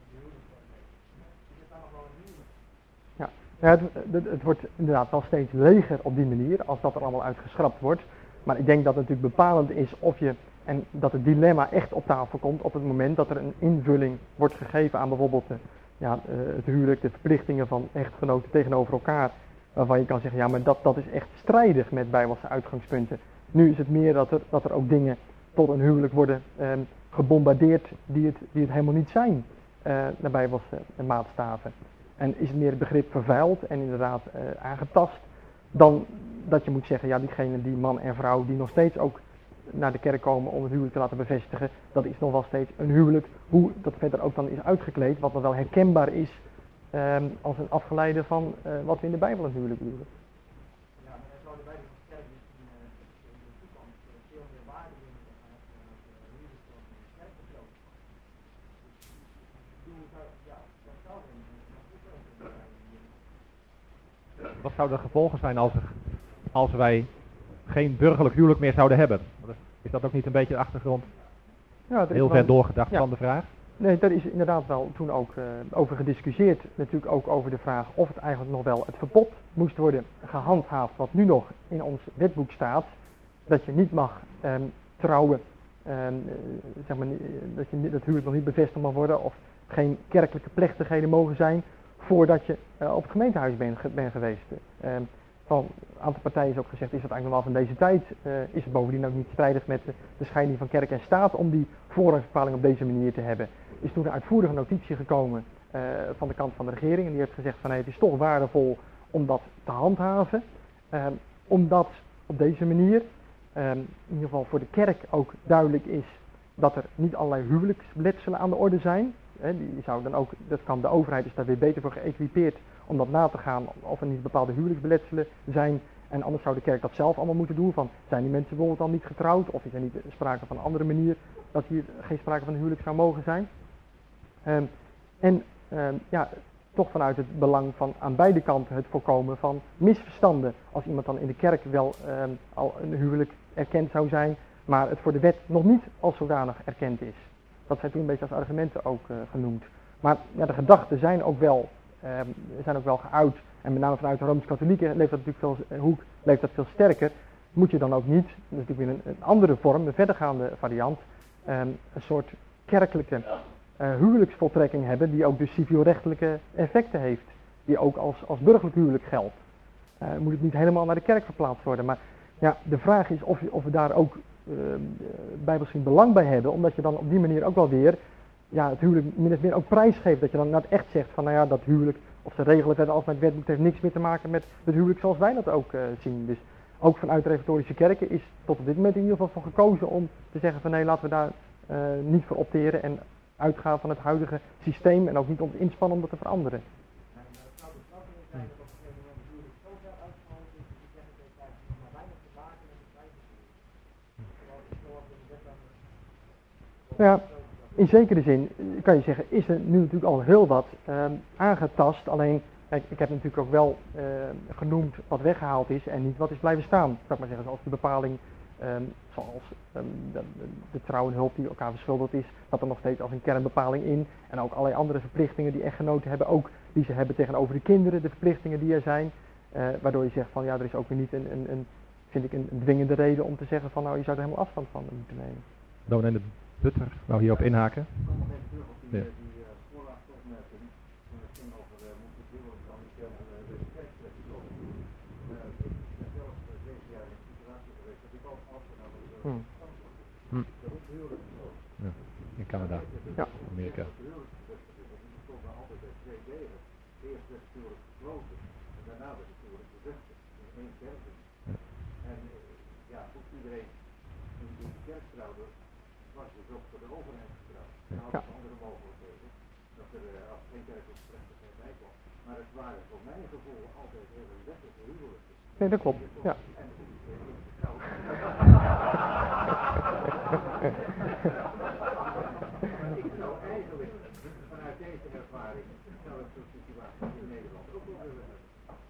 Is het dan nog wel een huwelijk? Ja, ja het, het, het wordt inderdaad wel steeds leger op die manier, als dat er allemaal uitgeschrapt wordt. Maar ik denk dat het natuurlijk bepalend is of je, en dat het dilemma echt op tafel komt op het moment dat er een invulling wordt gegeven aan bijvoorbeeld de, ja, uh, het huwelijk, de verplichtingen van echtgenoten tegenover elkaar. Waarvan je kan zeggen, ja maar dat, dat is echt strijdig met bijbelse uitgangspunten. Nu is het meer dat er, dat er ook dingen tot een huwelijk worden um, gebombardeerd die het, die het helemaal niet zijn, uh, naar bijbelse uh, maatstaven. En is het meer het begrip vervuild en inderdaad uh, aangetast, dan dat je moet zeggen, ja diegene die man en vrouw die nog steeds ook naar de kerk komen om het huwelijk te laten bevestigen, dat is nog wel steeds een huwelijk. Hoe dat verder ook dan is uitgekleed, wat nog wel herkenbaar is um, als een afgeleide van uh, wat we in de Bijbel een huwelijk bedoelen. Ja, maar dan zou de Bijbel van kerk dus in, uh, in de toekomst uh, veel meer waarde in de huwelijk van de kerk vergroot. Ja, dat zou er een Wat zouden de gevolgen zijn als, er, als wij geen burgerlijk huwelijk meer zouden hebben? Is dat ook niet een beetje de achtergrond? Ja, er is Heel wel- ver doorgedacht ja. van de vraag? Nee, daar is inderdaad wel toen ook uh, over gediscussieerd. Natuurlijk ook over de vraag of het eigenlijk nog wel het verbod moest worden gehandhaafd. Wat nu nog in ons wetboek staat. Dat je niet mag um, trouwen. Um, uh, zeg maar, uh, dat je niet, dat huwelijk nog niet bevestigd mag worden. Of geen kerkelijke plechtigheden mogen zijn. Voordat je uh, op het gemeentehuis bent ge- ben geweest. Um, van een aantal partijen is ook gezegd, is dat eigenlijk nog wel van deze tijd? Uh, is het bovendien ook niet strijdig met de, de scheiding van kerk en staat om die voorrangsbepaling op deze manier te hebben? Is toen een uitvoerige notitie gekomen uh, van de kant van de regering en die heeft gezegd van hey, het is toch waardevol om dat te handhaven. Uh, omdat op deze manier uh, in ieder geval voor de kerk ook duidelijk is dat er niet allerlei huwelijksbeletselen aan de orde zijn. Uh, die zou dan ook, dat kan de overheid is daar weer beter voor geëquipeerd om dat na te gaan of er niet bepaalde huwelijksbeletselen zijn. En anders zou de kerk dat zelf allemaal moeten doen. Van, zijn die mensen bijvoorbeeld dan niet getrouwd? Of is er niet sprake van een andere manier dat hier geen sprake van een huwelijk zou mogen zijn? Um, en um, ja, toch vanuit het belang van aan beide kanten het voorkomen van misverstanden. Als iemand dan in de kerk wel um, al een huwelijk erkend zou zijn, maar het voor de wet nog niet als zodanig erkend is. Dat zijn toen een beetje als argumenten ook uh, genoemd. Maar ja, de gedachten zijn ook wel, um, zijn ook wel geuit. En met name vanuit de Rooms-Katholieken leeft dat natuurlijk veel, hoek leeft dat veel sterker. Moet je dan ook niet, dat is natuurlijk weer een, een andere vorm, een verdergaande variant, um, een soort kerkelijke uh, huwelijksvoltrekking hebben die ook dus civielrechtelijke effecten heeft. Die ook als, als burgerlijk huwelijk geldt. Uh, moet het niet helemaal naar de kerk verplaatst worden. Maar ja, de vraag is of, of we daar ook uh, bijbels geen belang bij hebben. Omdat je dan op die manier ook wel weer ja, het huwelijk min of meer ook prijsgeeft. Dat je dan net echt zegt van nou ja, dat huwelijk, of ze regelen verder als met het wetboek, heeft niks meer te maken met het huwelijk zoals wij dat ook uh, zien. Dus ook vanuit de reformatorische kerken is tot op dit moment in ieder geval voor gekozen om te zeggen van nee, laten we daar uh, niet voor opteren en uitgaan van het huidige systeem en ook niet ons inspannen om dat te veranderen. Ja, in zekere zin kan je zeggen, is er nu natuurlijk al heel wat uh, aangetast. Alleen, kijk, ik heb natuurlijk ook wel uh, genoemd wat weggehaald is en niet wat is blijven staan. Zou ik maar zeggen, zoals de bepaling, um, zoals um, de, de, de trouw en hulp die elkaar verschuldigd is, dat er nog steeds als een kernbepaling in. En ook allerlei andere verplichtingen die echtgenoten hebben, ook die ze hebben tegenover de kinderen, de verplichtingen die er zijn. Uh, waardoor je zegt van ja, er is ook weer niet een, een, een vind ik een, een dwingende reden om te zeggen van nou, je zou er helemaal afstand van moeten nemen. Dominee de Butter, nou hierop inhaken. Ik kom nog even terug op die, Ja. die uh, voorlaatste opmerking. Toen het ging over uh, moet het huwelijk dan niet uh, deze kerkplek komen. Uh, ik ben zelf uh, zeven jaar in een situatie geweest dat ik ook afgenomen was. Hmm. Hmm. Dat is huwelijk gesloten. Ja, in Canada, Ja. Amerika. Dat huwelijk bevestigd is, want die bestond daar altijd bij twee delen. Eerst werd het huwelijk gesloten en daarna werd het huwelijk bevestigd in één kerk. Ja. En uh, ja, goed, iedereen die in de kerk trouwde, was dus ook voor de overheid getrouwd. En had Ja. ook andere mogelijkheden, dat er uh, als geen kerkelijke plechtigheid bij kwam. Maar het waren voor mijn gevoel altijd hele wettige huwelijken. Nee, dat klopt. Ja. En toen ik uh, getrouwd ik zou eigenlijk vanuit deze ervaring zelfs zo'n situatie in Nederland ook wel willen hebben.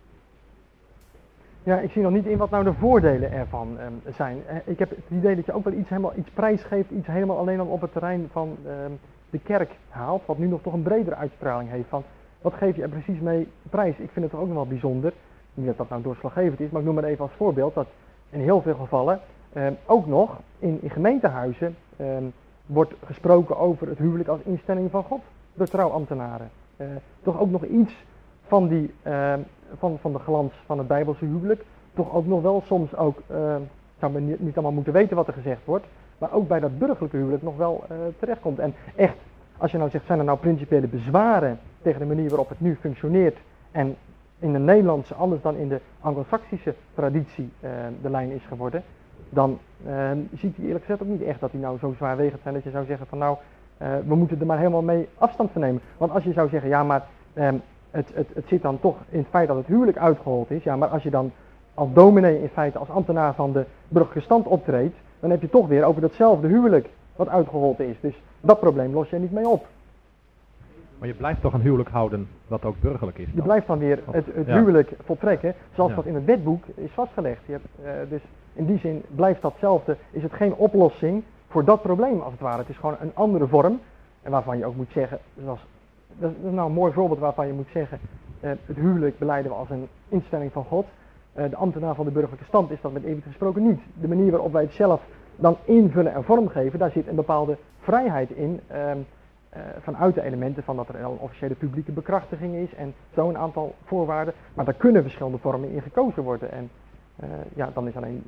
Ja, ik zie nog niet in wat nou de voordelen ervan um, zijn. Uh, ik heb het idee dat je ook wel iets, helemaal, iets prijsgeeft, iets helemaal alleen al op het terrein van um, de kerk haalt, wat nu nog toch een bredere uitstraling heeft van, wat geef je er precies mee prijs? Ik vind het toch ook nog wel bijzonder, niet dat dat nou doorslaggevend is, maar ik noem maar even als voorbeeld dat in heel veel gevallen um, ook nog in, in gemeentehuizen um, wordt gesproken over het huwelijk als instelling van God door trouwambtenaren. Uh, toch ook nog iets van, die, uh, van, van de glans van het Bijbelse huwelijk, toch ook nog wel soms ook, uh, zou men niet, niet allemaal moeten weten wat er gezegd wordt, maar ook bij dat burgerlijke huwelijk nog wel uh, terechtkomt. En echt, als je nou zegt, zijn er nou principiële bezwaren tegen de manier waarop het nu functioneert en in de Nederlandse, anders dan in de Anglo-Saxische traditie uh, de lijn is geworden, dan uh, zie ik eerlijk gezegd ook niet echt dat die nou zo zwaarwegend zijn dat je zou zeggen van nou, uh, we moeten er maar helemaal mee afstand van nemen. Want als je zou zeggen, ja maar um, het, het, het zit dan toch in het feit dat het huwelijk uitgehold is, ja maar als je dan als dominee in feite als ambtenaar van de burgerlijke stand optreedt, dan heb je toch weer over datzelfde huwelijk wat uitgeholpen is. Dus dat probleem los je niet mee op. Maar je blijft toch een huwelijk houden wat ook burgerlijk is? Dan? Je blijft dan weer het, het Ja. huwelijk voltrekken zoals Ja. dat in het wetboek is vastgelegd. Je hebt, uh, dus in die zin blijft datzelfde, is het geen oplossing voor dat probleem als het ware. Het is gewoon een andere vorm en waarvan je ook moet zeggen, zoals, dat is nou een mooi voorbeeld waarvan je moet zeggen, uh, het huwelijk beleiden we als een instelling van God. Uh, de ambtenaar van de burgerlijke stand is dat met eeuwig gesproken niet. De manier waarop wij het zelf dan invullen en vormgeven, daar zit een bepaalde vrijheid in. Um, uh, vanuit de elementen van dat er een officiële publieke bekrachtiging is en zo een aantal voorwaarden. Maar daar kunnen verschillende vormen in gekozen worden. En uh, ja, dan is alleen...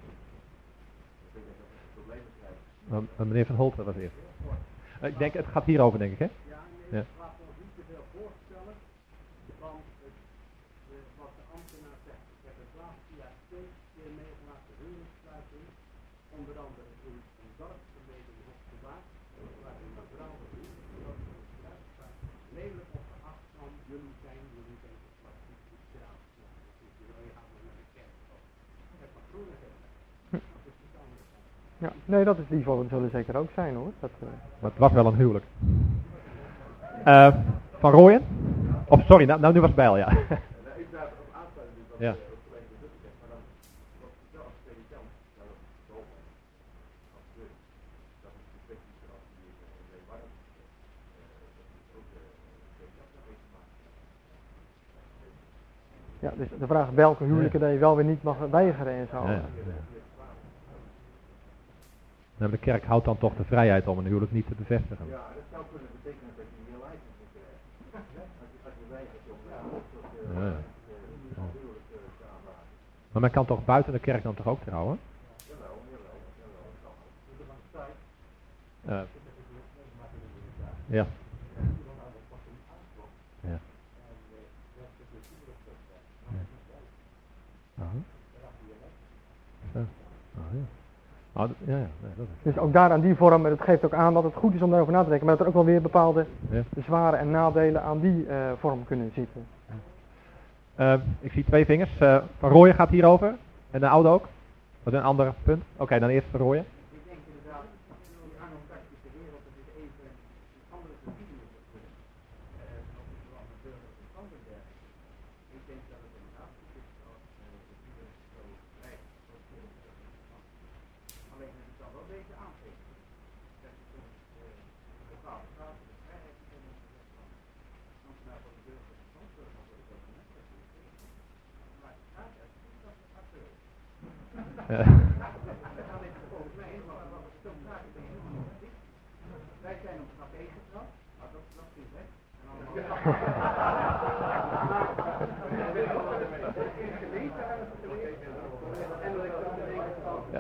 Uh, meneer Van Holt, dat was eerst. Uh, ik denk, het gaat hierover denk ik, hè? Ja, nee, Ja. laten we ons niet te veel voorstellen van het, de, wat de ambtenaar zegt. Ik heb het laatste jaar steeds keer meegemaakt, de huwelijkssluiting, onder andere in een dorpsverleden in Hoogtebaak, waar een mevrouw lelijk op de afstand, jullie zijn, jullie zijn geslacht, niet trouwens. Nou, je gaat maar naar de kerk. Ik heb maar groene gezegd. Dat is iets anders. Ja, nee, dat is die voorbeelden zullen zeker ook zijn hoor. Dat, uh... Maar het was wel een huwelijk. Uh, van Rooyen? Of sorry, nou, nou nu was Bijl, ja. Ik daar op aansluiten, dus dat Ja. ook gelijk de Rutte zegt, maar dan wat ik wel als predikant, nou dat is zo, als de, dat is de kwestie zoals die in Leeuwarden, dat is ook de predikant daar mee te maken. Ja, dus de vraag welke huwelijken dat je wel weer niet mag weigeren en zo. Ja, ja, ja. Nou, de kerk houdt dan toch de vrijheid om een huwelijk niet te bevestigen. Ja, dat zou kunnen betekenen dat je meer lijst moet krijgen. Als je, als je weigert om uh, Ja, ja. uh, huwelijk uh, te aanvaarden. Maar men kan toch buiten de kerk dan toch ook trouwen? Jawel, jawel, jawel, dat kan ook. Dus er was tijd. Uh, ja. Ja. Ja. Uh-huh. Zo. Oh, ja. Oh, d- ja, ja, nee, dat is. Dus ook daar aan die vorm, en het geeft ook aan dat het goed is om daarover na te denken, maar dat er ook wel weer bepaalde Ja. zware en nadelen aan die uh, vorm kunnen zitten. Uh, ik zie twee vingers. Uh, van Rooyen gaat hierover. En de oude ook. Dat is een ander punt. Oké, okay, dan eerst van Rooyen. Ik denk inderdaad, die anglo-saxische wereld, dat is even een andere verbinding op het uh, op het plan van burgerlijke stand en dergelijke. Ik denk dat het inderdaad goed is als uh, de huwelijk zo lijkt voor de burgerlijke stand. Alleen het is dan wel een beetje aantekenen. Dat je soms uh, lokaal betaalt de vrijheid te hebben van ambtenaar van de burgerlijke stand, voor de document, dat is het. Maar het gaat er goed dat het actueel is. Uh, Wij zijn op café getrouwd, maar dat dat is weg. En allemaal. ja.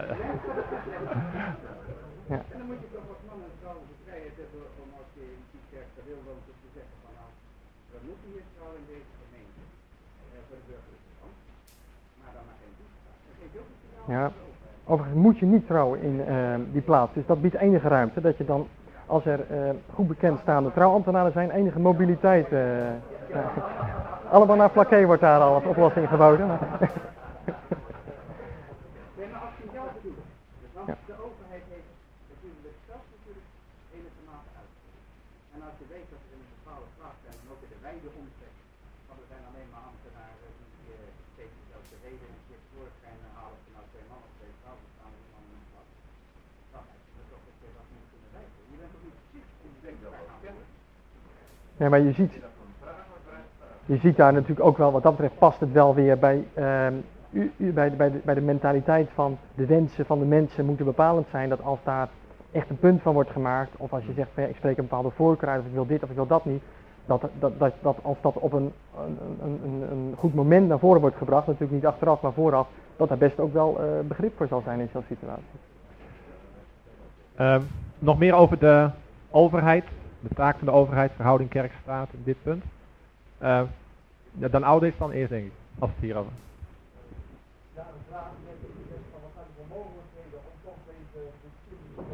Ja. En dan moet je toch als man en vrouw de vrijheid hebben om als je in die kerk ter wil woont, te zeggen van nou, we moeten hier trouwen in deze gemeente eh, voor de burgerlijke stand. Maar dan maar geen toespraak. Dan geef je ook een signaal. Ja. Overigens moet je niet trouwen in uh, die plaats, dus dat biedt enige ruimte dat je dan, als er uh, goed bekendstaande trouwambtenaren zijn, enige mobiliteit. Uh, uh, allemaal naar plaqué wordt daar al als oplossing geboden. Maar Nee, maar als je zelf doet, want Ja. de overheid heeft natuurlijk zelf natuurlijk enige mate uitgevoerd. En als je je weet dat er in een bepaalde plaats zijn en ook in de wijde omtrek. Want er zijn alleen maar ambtenaren die uh, steeds dezelfde reden en zich voorschijn halen of er nou twee mannen of twee vrouwen staan of iemand in een plaats. Dan heb je toch dat je dat niet kunnen wijzen. Je bent toch niet precies in de denk dat wel kennen. Ja, maar je ziet, je ziet daar natuurlijk ook wel, wat dat betreft past het wel weer bij, uh, u, u, bij, de, bij, de, bij de mentaliteit van de wensen van de mensen moeten bepalend zijn. Dat als daar echt een punt van wordt gemaakt, of als je zegt van ja, ik spreek een bepaalde voorkeur uit, of ik wil dit of ik wil dat niet. Dat, dat, dat, dat als dat op een, een, een, een goed moment naar voren wordt gebracht, natuurlijk niet achteraf maar vooraf, dat daar best ook wel uh, begrip voor zal zijn in zo'n situatie. Uh, nog meer over de overheid, de taak van de overheid, verhouding kerk-staat in dit punt. Uh, ja, dan oude is dan eerst denk ik, als het hierover. Ja, de vraag is van wat zijn de mogelijkheden om toch deze discussie en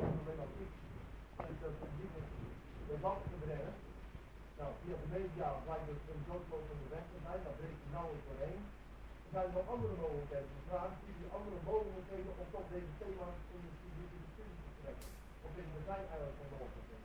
het publieke debat te brengen. Nou, via de media lijkt het een doodlopende weg te zijn, daar breekt hij nauwelijks doorheen. Er zijn nog andere mogelijkheden. De vraag is, zie je andere mogelijkheden om toch deze thema's in de publieke discussie te trekken? Of is er zijn eigenlijk van de oplossing?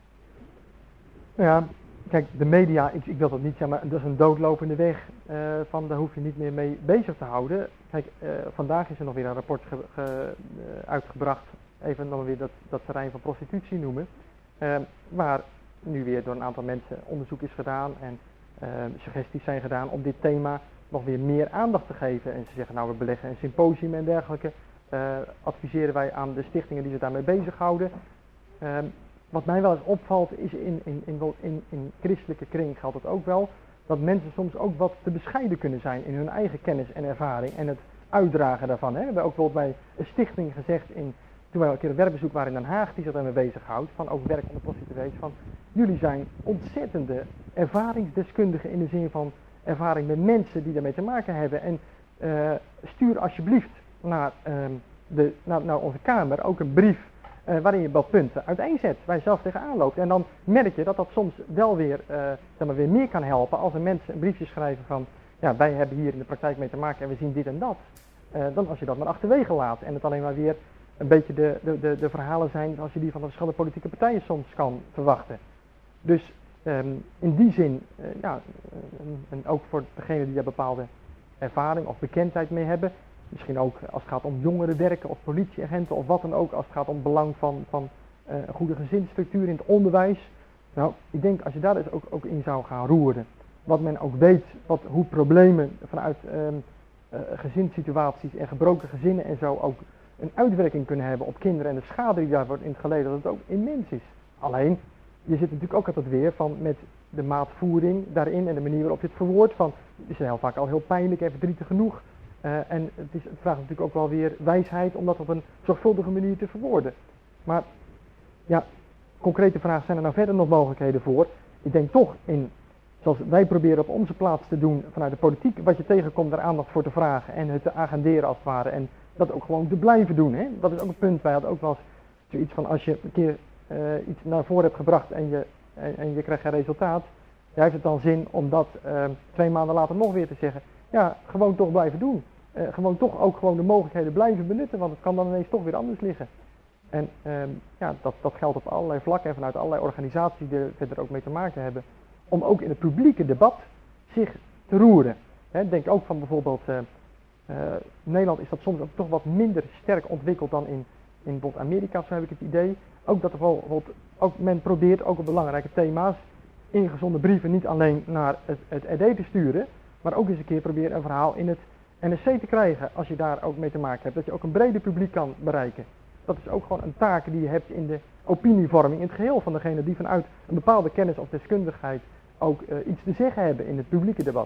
Ja, kijk, de media, ik, ik wil dat niet zeggen, maar dat is een doodlopende weg. Uh, van daar hoef je niet meer mee bezig te houden. Kijk, uh, vandaag is er nog weer een rapport ge, ge, uh, uitgebracht, even dan weer dat, dat terrein van prostitutie noemen. Uh, waar nu weer door een aantal mensen onderzoek is gedaan en uh, suggesties zijn gedaan om dit thema nog weer meer aandacht te geven. En ze zeggen nou we beleggen een symposium en dergelijke. Uh, adviseren wij aan de stichtingen die zich daarmee bezighouden. Uh, wat mij wel eens opvalt is in, in, in, in, in christelijke kring geldt het ook wel. Dat mensen soms ook wat te bescheiden kunnen zijn in hun eigen kennis en ervaring en het uitdragen daarvan. Hè. We hebben ook bijvoorbeeld bij een stichting gezegd, in, toen wij een keer een werkbezoek waren in Den Haag, die zich daarmee bezighoudt, van ook werk onder prostituees, van jullie zijn ontzettende ervaringsdeskundigen in de zin van ervaring met mensen die daarmee te maken hebben. En uh, stuur alsjeblieft naar, uh, de, naar, naar onze Kamer ook een brief uh, waarin je wat punten uiteenzet, waar je zelf tegenaan loopt. En dan merk je dat dat soms wel weer, uh, zeg maar weer meer kan helpen als er mensen een briefje schrijven van ja, wij hebben hier in de praktijk mee te maken en we zien dit en dat. Uh, dan als je dat maar achterwege laat en het alleen maar weer een beetje de, de, de, de verhalen zijn zoals je die van de verschillende politieke partijen soms kan verwachten. Dus um, in die zin, uh, ja, en, en ook voor degenen die daar bepaalde ervaring of bekendheid mee hebben, misschien ook als het gaat om jongerenwerken of politieagenten of wat dan ook, als het gaat om belang van, van uh, een goede gezinsstructuur in het onderwijs. Nou, ik denk als je daar dus ook, ook in zou gaan roeren, wat men ook weet, wat, hoe problemen vanuit um, uh, gezinssituaties en gebroken gezinnen en zo ook een uitwerking kunnen hebben op kinderen en de schade die daar wordt in het geleden, dat het ook immens is. Alleen, je zit natuurlijk ook altijd weer van met de maatvoering daarin en de manier waarop je het verwoordt van, het is heel vaak al heel pijnlijk en verdrietig genoeg. Uh, en het, is, het vraagt natuurlijk ook wel weer wijsheid om dat op een zorgvuldige manier te verwoorden. Maar, ja, concrete vraag, zijn er nou verder nog mogelijkheden voor? Ik denk toch in, zoals wij proberen op onze plaats te doen vanuit de politiek, wat je tegenkomt daar aandacht voor te vragen en het te agenderen als het ware. En dat ook gewoon te blijven doen. Hè? Dat is ook een punt. Wij hadden ook wel eens zoiets van als je een keer uh, iets naar voren hebt gebracht en je, en, en je krijgt geen resultaat. Ja, heeft het dan zin om dat uh, twee maanden later nog weer te zeggen. Ja, gewoon toch blijven doen. Uh, gewoon toch ook gewoon de mogelijkheden blijven benutten. Want het kan dan ineens toch weer anders liggen. En um, ja, dat, dat geldt op allerlei vlakken en vanuit allerlei organisaties die er verder ook mee te maken hebben. Om ook in het publieke debat zich te roeren. Hè, denk ook van bijvoorbeeld... Uh, Uh, Nederland is dat soms ook toch wat minder sterk ontwikkeld dan in, in bijvoorbeeld Amerika, zo heb ik het idee. Ook dat er bijvoorbeeld, ook men probeert ook op belangrijke thema's ingezonden brieven niet alleen naar het, het R D te sturen, maar ook eens een keer proberen een verhaal in het N S C te krijgen als je daar ook mee te maken hebt. Dat je ook een breder publiek kan bereiken. Dat is ook gewoon een taak die je hebt in de opinievorming in het geheel van degene die vanuit een bepaalde kennis of deskundigheid ook uh, iets te zeggen hebben in het publieke debat.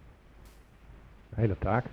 Hele taak.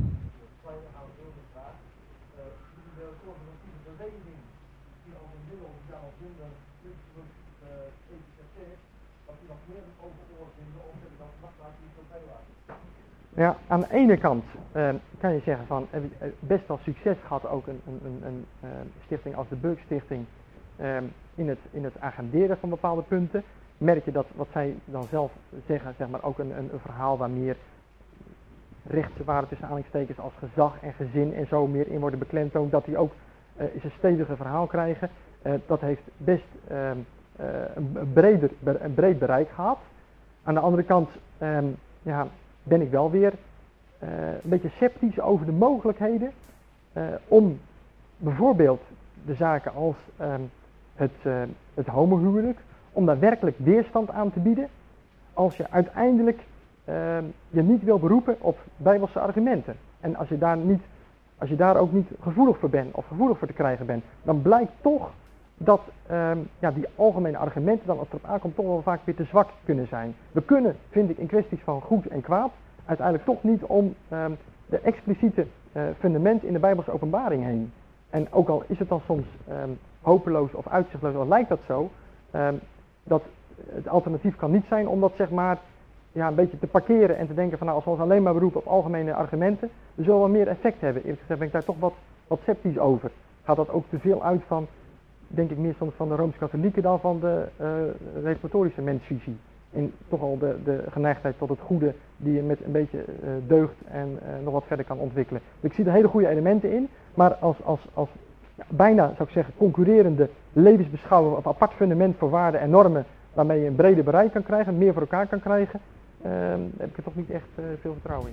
Ja, aan de ene kant uh, kan je zeggen van heb je best wel succes gehad ook een, een, een, een uh, stichting als de Beuk Stichting uh, in, het, in het agenderen van bepaalde punten. Merk je dat wat zij dan zelf zeggen, zeg maar ook een, een, een verhaal waar meer rechtse waarden tussen aanhalingstekens als gezag en gezin en zo meer in worden beklemtoond, dat die ook uh, eens een stevige verhaal krijgen. Uh, dat heeft best uh, uh, een, breder, een breed bereik gehad. Aan de andere kant um, ja, ben ik wel weer uh, een beetje sceptisch over de mogelijkheden uh, om bijvoorbeeld de zaken als um, het, uh, het homohuwelijk, om daar werkelijk weerstand aan te bieden, als je uiteindelijk uh, je niet wil beroepen op bijbelse argumenten. En als je daar niet, als je daar ook niet gevoelig voor bent of gevoelig voor te krijgen bent, dan blijkt toch dat um, ja, die algemene argumenten dan als het erop aankomt toch wel vaak weer te zwak kunnen zijn. We kunnen, vind ik, in kwesties van goed en kwaad uiteindelijk toch niet om um, de expliciete uh, fundament in de Bijbelse openbaring heen. En ook al is het dan soms um, hopeloos of uitzichtloos, al lijkt dat zo, um, dat het alternatief kan niet zijn om dat zeg maar ja, een beetje te parkeren en te denken van nou, als we ons alleen maar beroepen op algemene argumenten, dan zullen we meer effect hebben. Eerlijk gezegd ben ik daar toch wat, wat sceptisch over. Gaat dat ook te veel uit van, denk ik meer soms van de Rooms-Katholieken dan van de uh, reformatorische mensvisie. En toch al de, de geneigdheid tot het goede die je met een beetje uh, deugd en uh, nog wat verder kan ontwikkelen. Dus ik zie er hele goede elementen in, maar als, als, als ja, bijna zou ik zeggen concurrerende levensbeschouwing of apart fundament voor waarden en normen waarmee je een breder bereik kan krijgen, meer voor elkaar kan krijgen, uh, daar heb ik er toch niet echt uh, veel vertrouwen in.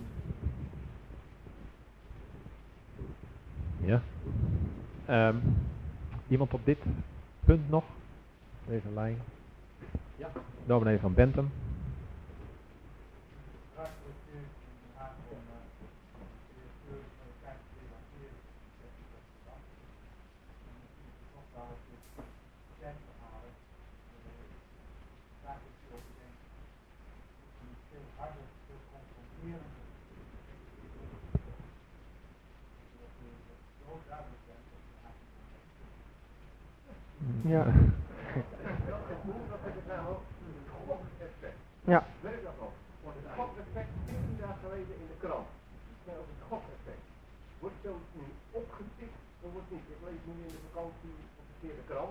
Ja. Um, iemand op dit punt nog? Deze lijn. Ja. Dominee van Bentum. Ja. Ja. Werkt dat nog? Want het gokeffect veertien dagen geleden in de krant. Nou, het gokeffect. Wordt zoiets nu opgetikt of wordt niet? Ik lees nu in de vakantie op de verkeerde krant.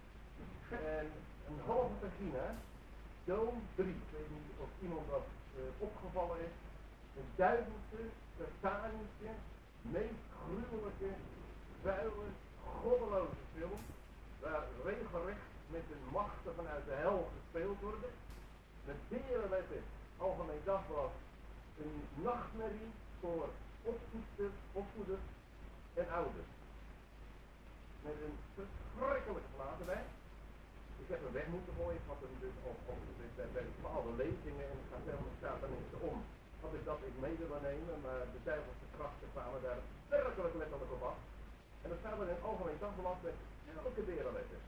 En een halve pagina, Doom drie. Ik weet niet of iemand dat uh, opgevallen is. Een duivelse, satanische, meest gruwelijke, vuile, goddeloze film. Waar regelrecht met de machten vanuit de hel gespeeld worden. Met berenletten, algemeen dagblad, een nachtmerrie voor opvoeders, opvoeders en ouders. Met een verschrikkelijke plaat erbij. Ik heb hem weg moeten gooien, ik had hem dus op, op bij, bij bepaalde lezingen en het gaat helemaal staat er niks om. Had ik dat ik mede wil nemen, maar de duivelse krachten kwamen daar werkelijk letterlijk op af. En dan staat er in het algemeen dagblad met zulke berenletten.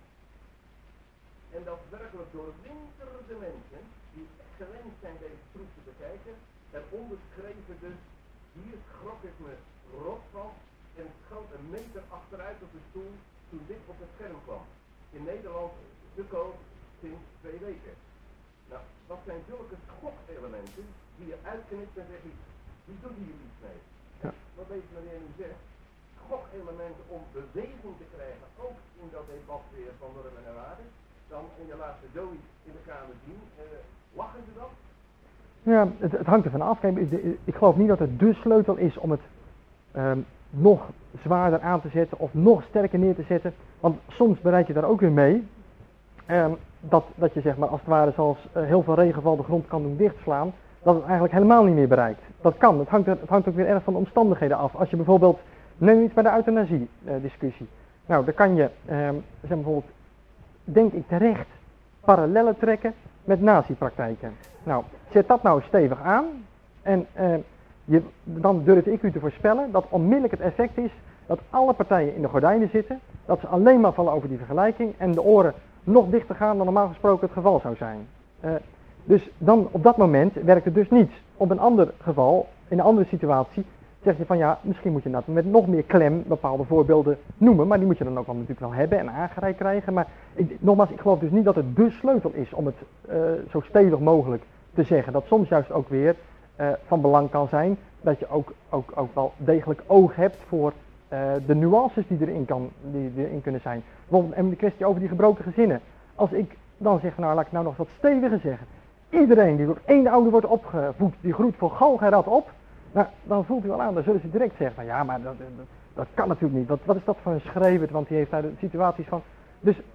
En dat werkelijk door winterde mensen, die gewend zijn deze troep te bekijken, en onderschreven dus, hier schrok ik me rot van, en ik schoot een meter achteruit op de stoel toen dit op het scherm kwam. In Nederland te koop sinds twee weken. Nou, dat zijn zulke schokelementen die je uitknipt en zegt, die doet hier iets mee. Ja. Wat deze meneer nu zegt, schokelementen om beweging te krijgen, ook in dat debat weer van normen en waarden. Dan en je laat de Joey in de kamer zien, uh, lachen ze dan? Ja, het, het hangt ervan af. Ik, ik geloof niet dat het de sleutel is om het um, nog zwaarder aan te zetten of nog sterker neer te zetten. Want soms bereid je daar ook weer mee um, dat, dat je zeg maar als het ware zoals uh, heel veel regenval de grond kan doen dichtslaan, dat het eigenlijk helemaal niet meer bereikt. Dat kan, het hangt, er, het hangt ook weer erg van de omstandigheden af. Als je bijvoorbeeld, neem iets bij de euthanasie uh, discussie. Nou, dan kan je um, zeg bijvoorbeeld, denk ik terecht, parallellen trekken met nazi-praktijken. Nou, zet dat nou stevig aan en uh, je, dan durf ik u te voorspellen dat onmiddellijk het effect is dat alle partijen in de gordijnen zitten, dat ze alleen maar vallen over die vergelijking en de oren nog dichter gaan dan normaal gesproken het geval zou zijn. Uh, dus dan op dat moment werkt het dus niet. Op een ander geval, in een andere situatie, zeg je van ja, misschien moet je dat met nog meer klem bepaalde voorbeelden noemen, maar die moet je dan ook wel natuurlijk wel hebben en aangereikt krijgen. Maar ik, nogmaals, ik geloof dus niet dat het de sleutel is om het uh, zo stevig mogelijk te zeggen. Dat soms juist ook weer uh, van belang kan zijn dat je ook, ook, ook wel degelijk oog hebt voor uh, de nuances die erin, kan, die erin kunnen zijn. Bijvoorbeeld en de kwestie over die gebroken gezinnen. Als ik dan zeg, nou laat ik nou nog wat steviger zeggen. Iedereen die door één ouder wordt opgevoed, die groeit voor galg en rat op. Nou, dan voelt u wel aan, dan zullen ze direct zeggen van ja, maar dat, dat, dat kan natuurlijk niet. Wat, wat is dat voor een schreeuwert, want die heeft daar de situaties van. Dus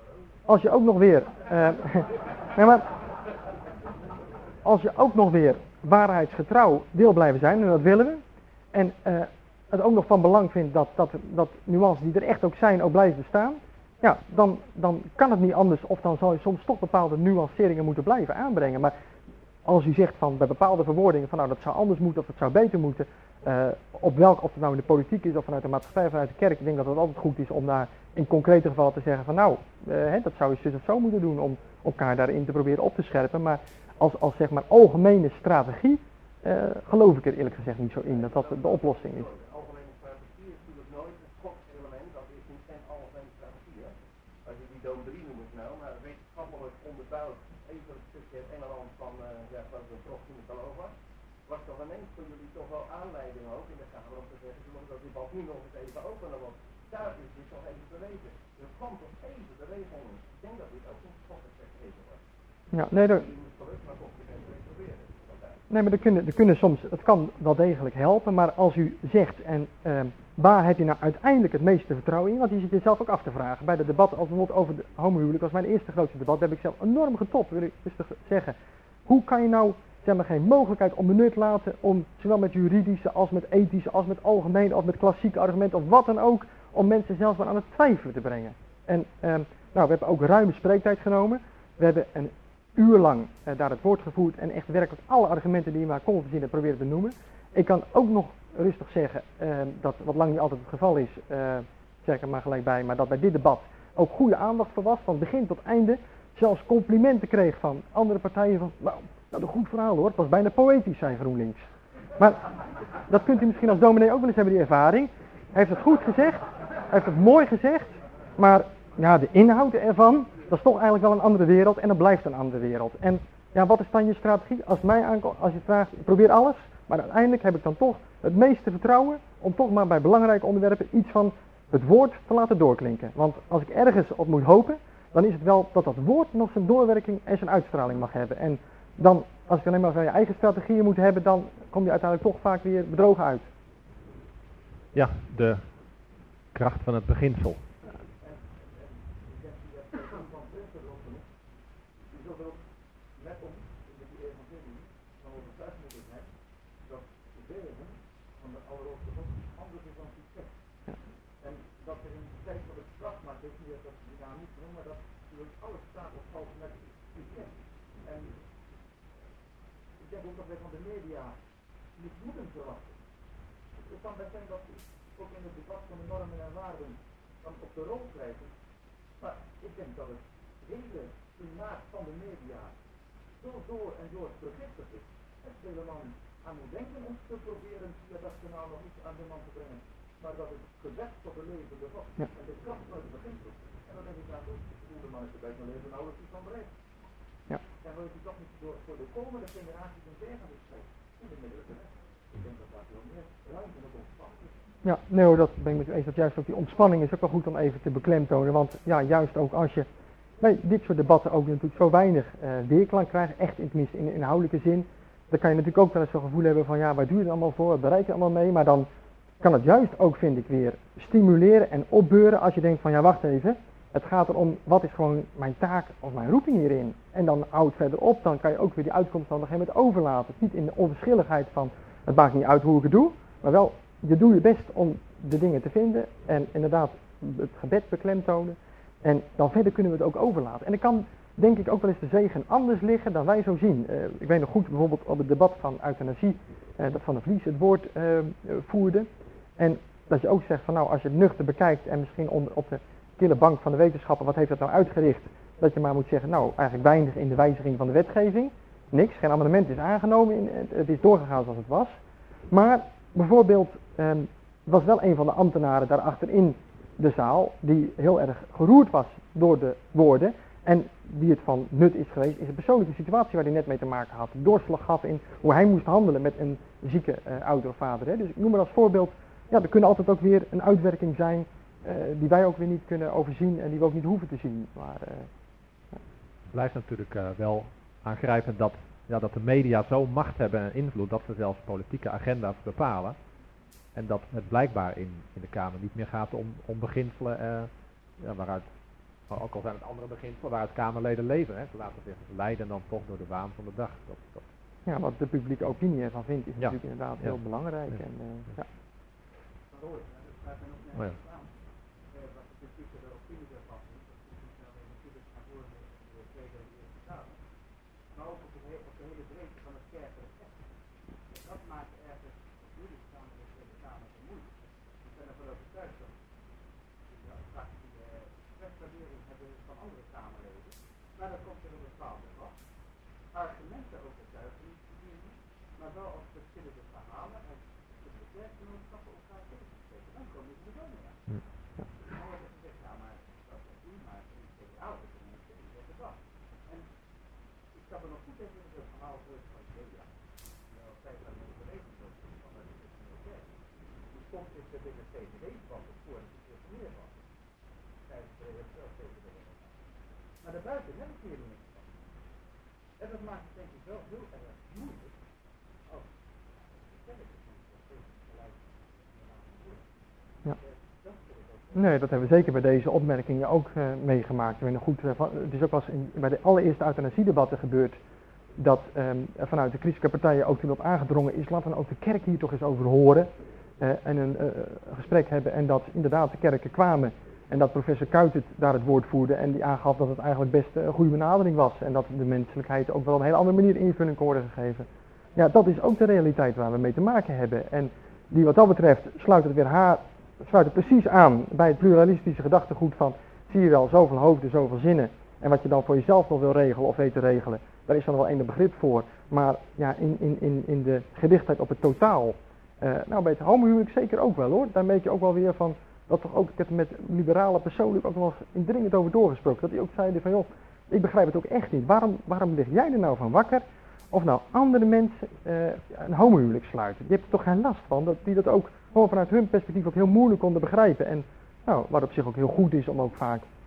als je ook nog weer, uh, nee, maar, als je ook nog weer waarheidsgetrouw wil blijven zijn, en dat willen we, en uh, het ook nog van belang vindt dat, dat, dat nuances die er echt ook zijn, ook blijven bestaan, ja, dan, dan kan het niet anders, of dan zal je soms toch bepaalde nuanceringen moeten blijven aanbrengen. Maar als u zegt van bij bepaalde verwoordingen van nou dat zou anders moeten of dat zou beter moeten, uh, op welk, of het nou in de politiek is of vanuit de maatschappij, vanuit de kerk, ik denk dat het altijd goed is om daar in concrete gevallen te zeggen van nou, uh, hè, dat zou je zus of zo moeten doen om elkaar daarin te proberen op te scherpen. Maar als, als zeg maar algemene strategie, uh, geloof ik er eerlijk gezegd niet zo in dat dat de oplossing is. De algemene strategie is natuurlijk nooit een schokselement, dat is niet geen algemene strategie. Hè? Als je die Dome drie noemt nou, maar wetenschappelijk onderbouwd, even een stukje het Engeland van, uh, ja, van de prof. was, was toch ineens voor jullie toch wel aanleiding ook in de Kamer om te zeggen, we moeten dat debat nu nog eens even openen, want daar is dit nog even te weten. Er kwam toch even de regel in. Ik denk dat dit ook een schokeffect even was. Ja, nee, dat... Nee, maar er kunnen, er kunnen soms, het kan wel degelijk helpen, maar als u zegt, en uh, waar heb je nou uiteindelijk het meeste vertrouwen in, want je zit jezelf ook af te vragen, bij de debatten, als bijvoorbeeld over de homohuwelijk, was mijn eerste grootste debat, daar heb ik zelf enorm getopt, wil ik rustig zeggen. Hoe kan je nou, zeg maar, geen mogelijkheid onbenut laten om, zowel met juridische, als met ethische, als met algemene, of met klassieke argumenten, of wat dan ook, om mensen zelfs maar aan het twijfelen te brengen. En, uh, nou, we hebben ook ruime spreektijd genomen, we hebben een uur lang uh, daar het woord gevoerd en echt werkelijk alle argumenten die je maar kon verzinnen proberen te noemen. Ik kan ook nog rustig zeggen, uh, dat wat lang niet altijd het geval is, uh, zeg ik er maar gelijk bij, maar dat bij dit debat ook goede aandacht voor was, van begin tot einde, zelfs complimenten kreeg van andere partijen van, nou, nou een goed verhaal hoor, het was bijna poëtisch zijn GroenLinks. Maar dat kunt u misschien als dominee ook wel eens hebben, die ervaring. Hij heeft het goed gezegd, hij heeft het mooi gezegd, maar ja, de inhoud ervan, dat is toch eigenlijk wel een andere wereld en dat blijft een andere wereld. En ja, wat is dan je strategie? Als, mij aanko- als je vraagt, ik probeer alles, maar uiteindelijk heb ik dan toch het meeste vertrouwen om toch maar bij belangrijke onderwerpen iets van het woord te laten doorklinken. Want als ik ergens op moet hopen, dan is het wel dat dat woord nog zijn doorwerking en zijn uitstraling mag hebben. En dan, als je alleen maar van je eigen strategieën moet hebben, dan kom je uiteindelijk toch vaak weer bedrogen uit. Ja, de kracht van het beginsel. Dat wij van de media niet moeten verwachten. Het kan best zijn dat we ook in het debat van de normen en waarden dan op de rol krijgen. Maar ik denk dat het hele klimaat van de media zo door en door vergiftigd is. Het helemaal aan moet denken om te proberen via dat kanaal nog iets aan de man te brengen. Maar dat het gewet tot de leven bevat. Ja. En de kracht van het beginsel. En dan denk ik aan hoe de man is er bij zijn leven nauwelijks iets van bereikt. Ja. En wil je toch niet door, voor de komende generaties een tegen te schrijven? Ik denk dat daar veel meer ruimte nog ontspannen is. Ja, nee hoor, dat ben ik met u eens. Dat juist ook die ontspanning is ook wel goed om even te beklemtonen. Want ja, juist ook als je bij dit soort debatten ook natuurlijk zo weinig uh, weerklank krijgt, echt in, tenminste in de inhoudelijke zin, dan kan je natuurlijk ook wel eens zo'n gevoel hebben van ja, waar duurt het allemaal voor, wat bereik je allemaal mee? Maar dan kan het juist ook, vind ik, weer stimuleren en opbeuren als je denkt van ja, wacht even. Het gaat erom, wat is gewoon mijn taak of mijn roeping hierin? En dan houd verder op, dan kan je ook weer die uitkomst dan nog een gegeven moment overlaten. Niet in de onverschilligheid van, het maakt niet uit hoe ik het doe, maar wel, je doet je best om de dingen te vinden en inderdaad het gebed beklemtonen. En dan verder kunnen we het ook overlaten. En dan kan, denk ik, ook wel eens de zegen anders liggen dan wij zo zien. Uh, ik weet nog goed, bijvoorbeeld op het debat van euthanasie, uh, dat Van der Vlies het woord uh, voerde. En dat je ook zegt van nou, als je het nuchter bekijkt en misschien onder, op de kille bank van de wetenschappen, wat heeft dat nou uitgericht? Dat je maar moet zeggen, nou eigenlijk weinig in de wijziging van de wetgeving. Niks, geen amendement is aangenomen, in, het is doorgegaan zoals het was. Maar bijvoorbeeld um, was wel een van de ambtenaren daar achterin de zaal, die heel erg geroerd was door de woorden. En die het van nut is geweest, is een persoonlijke situatie waar hij net mee te maken had. Doorslag gaf in hoe hij moest handelen met een zieke uh, ouder of vader. Hè. Dus ik noem maar als voorbeeld, ja, er kunnen altijd ook weer een uitwerking zijn Uh, die wij ook weer niet kunnen overzien en die we ook niet hoeven te zien. Maar, uh, ja. Het blijft natuurlijk uh, wel aangrijpend dat, ja, dat de media zo macht hebben en invloed dat ze zelfs politieke agenda's bepalen. En dat het blijkbaar in, in de Kamer niet meer gaat om, om beginselen uh, ja, waaruit Maar ook al zijn het andere beginselen waar het Kamerleden leven. Hè. Ze laten zich leiden dan toch door de waan van de dag. Dat, dat. Ja, wat de publieke opinie ervan vindt is Ja. natuurlijk inderdaad Ja. heel belangrijk. Ja. En, uh, ja. Van ooit, hè, dat staat er nog Oh ja. nergens aan. Eh, wat de publieke de opinie ervan is, dat is niet alleen natuurlijk naar voren in de Tweede en de Eerste Kamer, maar ook op de, he- op de hele breedte van het kerkelijk recht. En dat maakt ergens natuurlijk samen met de Tweede Kamer zo moeilijk. Ik ben ervan overtuigd dat die ja, straks die uh, rechtswaardering hebben van andere Kamerleden, maar dan komt er een bepaalde debat. Argumenten overtuigen niet voldoende, maar wel als verschillende verhalen en verschillende kerkgenootschappen elkaar tegen te spreken. Dan komen ze er wel mee aan. Ja. Dan wordt er gezegd, ja maar dat is niet, maar in het C D A zitten mensen die zeggen dat. En ik kan me nog goed even het verhaal terug van Julia. Al vijf jaar geleden van de Christelijke Kerk. Die stond dus binnen C D D-verband voor dat het dus meer was. Tijdens de zelf C D D. Maar daarbuiten heb ik hier niks van. En dat maakt het denk ik wel heel erg moeilijk als de kerk het niet zo steeds gelijk wordt. Ja. Dat vind ik ook. Nee, dat hebben we zeker bij deze opmerkingen ook uh, meegemaakt. We hebben goed, uh, van, het is ook wel eens in, bij de allereerste euthanasiedebatten gebeurd dat um, er vanuit de christelijke partijen ook toen op aangedrongen is, laten we ook de kerk hier toch eens over horen uh, en een uh, gesprek hebben en dat inderdaad de kerken kwamen en dat professor Kuijten daar het woord voerde en die aangaf dat het eigenlijk best een goede benadering was en dat de menselijkheid ook wel op een hele andere manier invulling kon worden gegeven. Ja, dat is ook de realiteit waar we mee te maken hebben en die wat dat betreft sluit het weer haar sluit het precies aan bij het pluralistische gedachtegoed van, zie je wel, zoveel hoofden, zoveel zinnen. En wat je dan voor jezelf nog wil regelen of weet te regelen, daar is dan wel enig begrip voor. Maar ja, in, in, in, in de gedichtheid op het totaal, uh, nou bij het homohuwelijk zeker ook wel hoor. Daar merk je ook wel weer van, dat toch ook, ik heb er met liberalen persoonlijk ook wel eens indringend over doorgesproken. Dat die ook zeiden van, joh, ik begrijp het ook echt niet. Waarom, waarom lig jij er nou van wakker? Of nou andere mensen uh, een homohuwelijk sluiten. Je hebt er toch geen last van, dat die dat ook gewoon vanuit hun perspectief ook heel moeilijk konden begrijpen. En nou, wat op zich ook heel goed is om ook vaak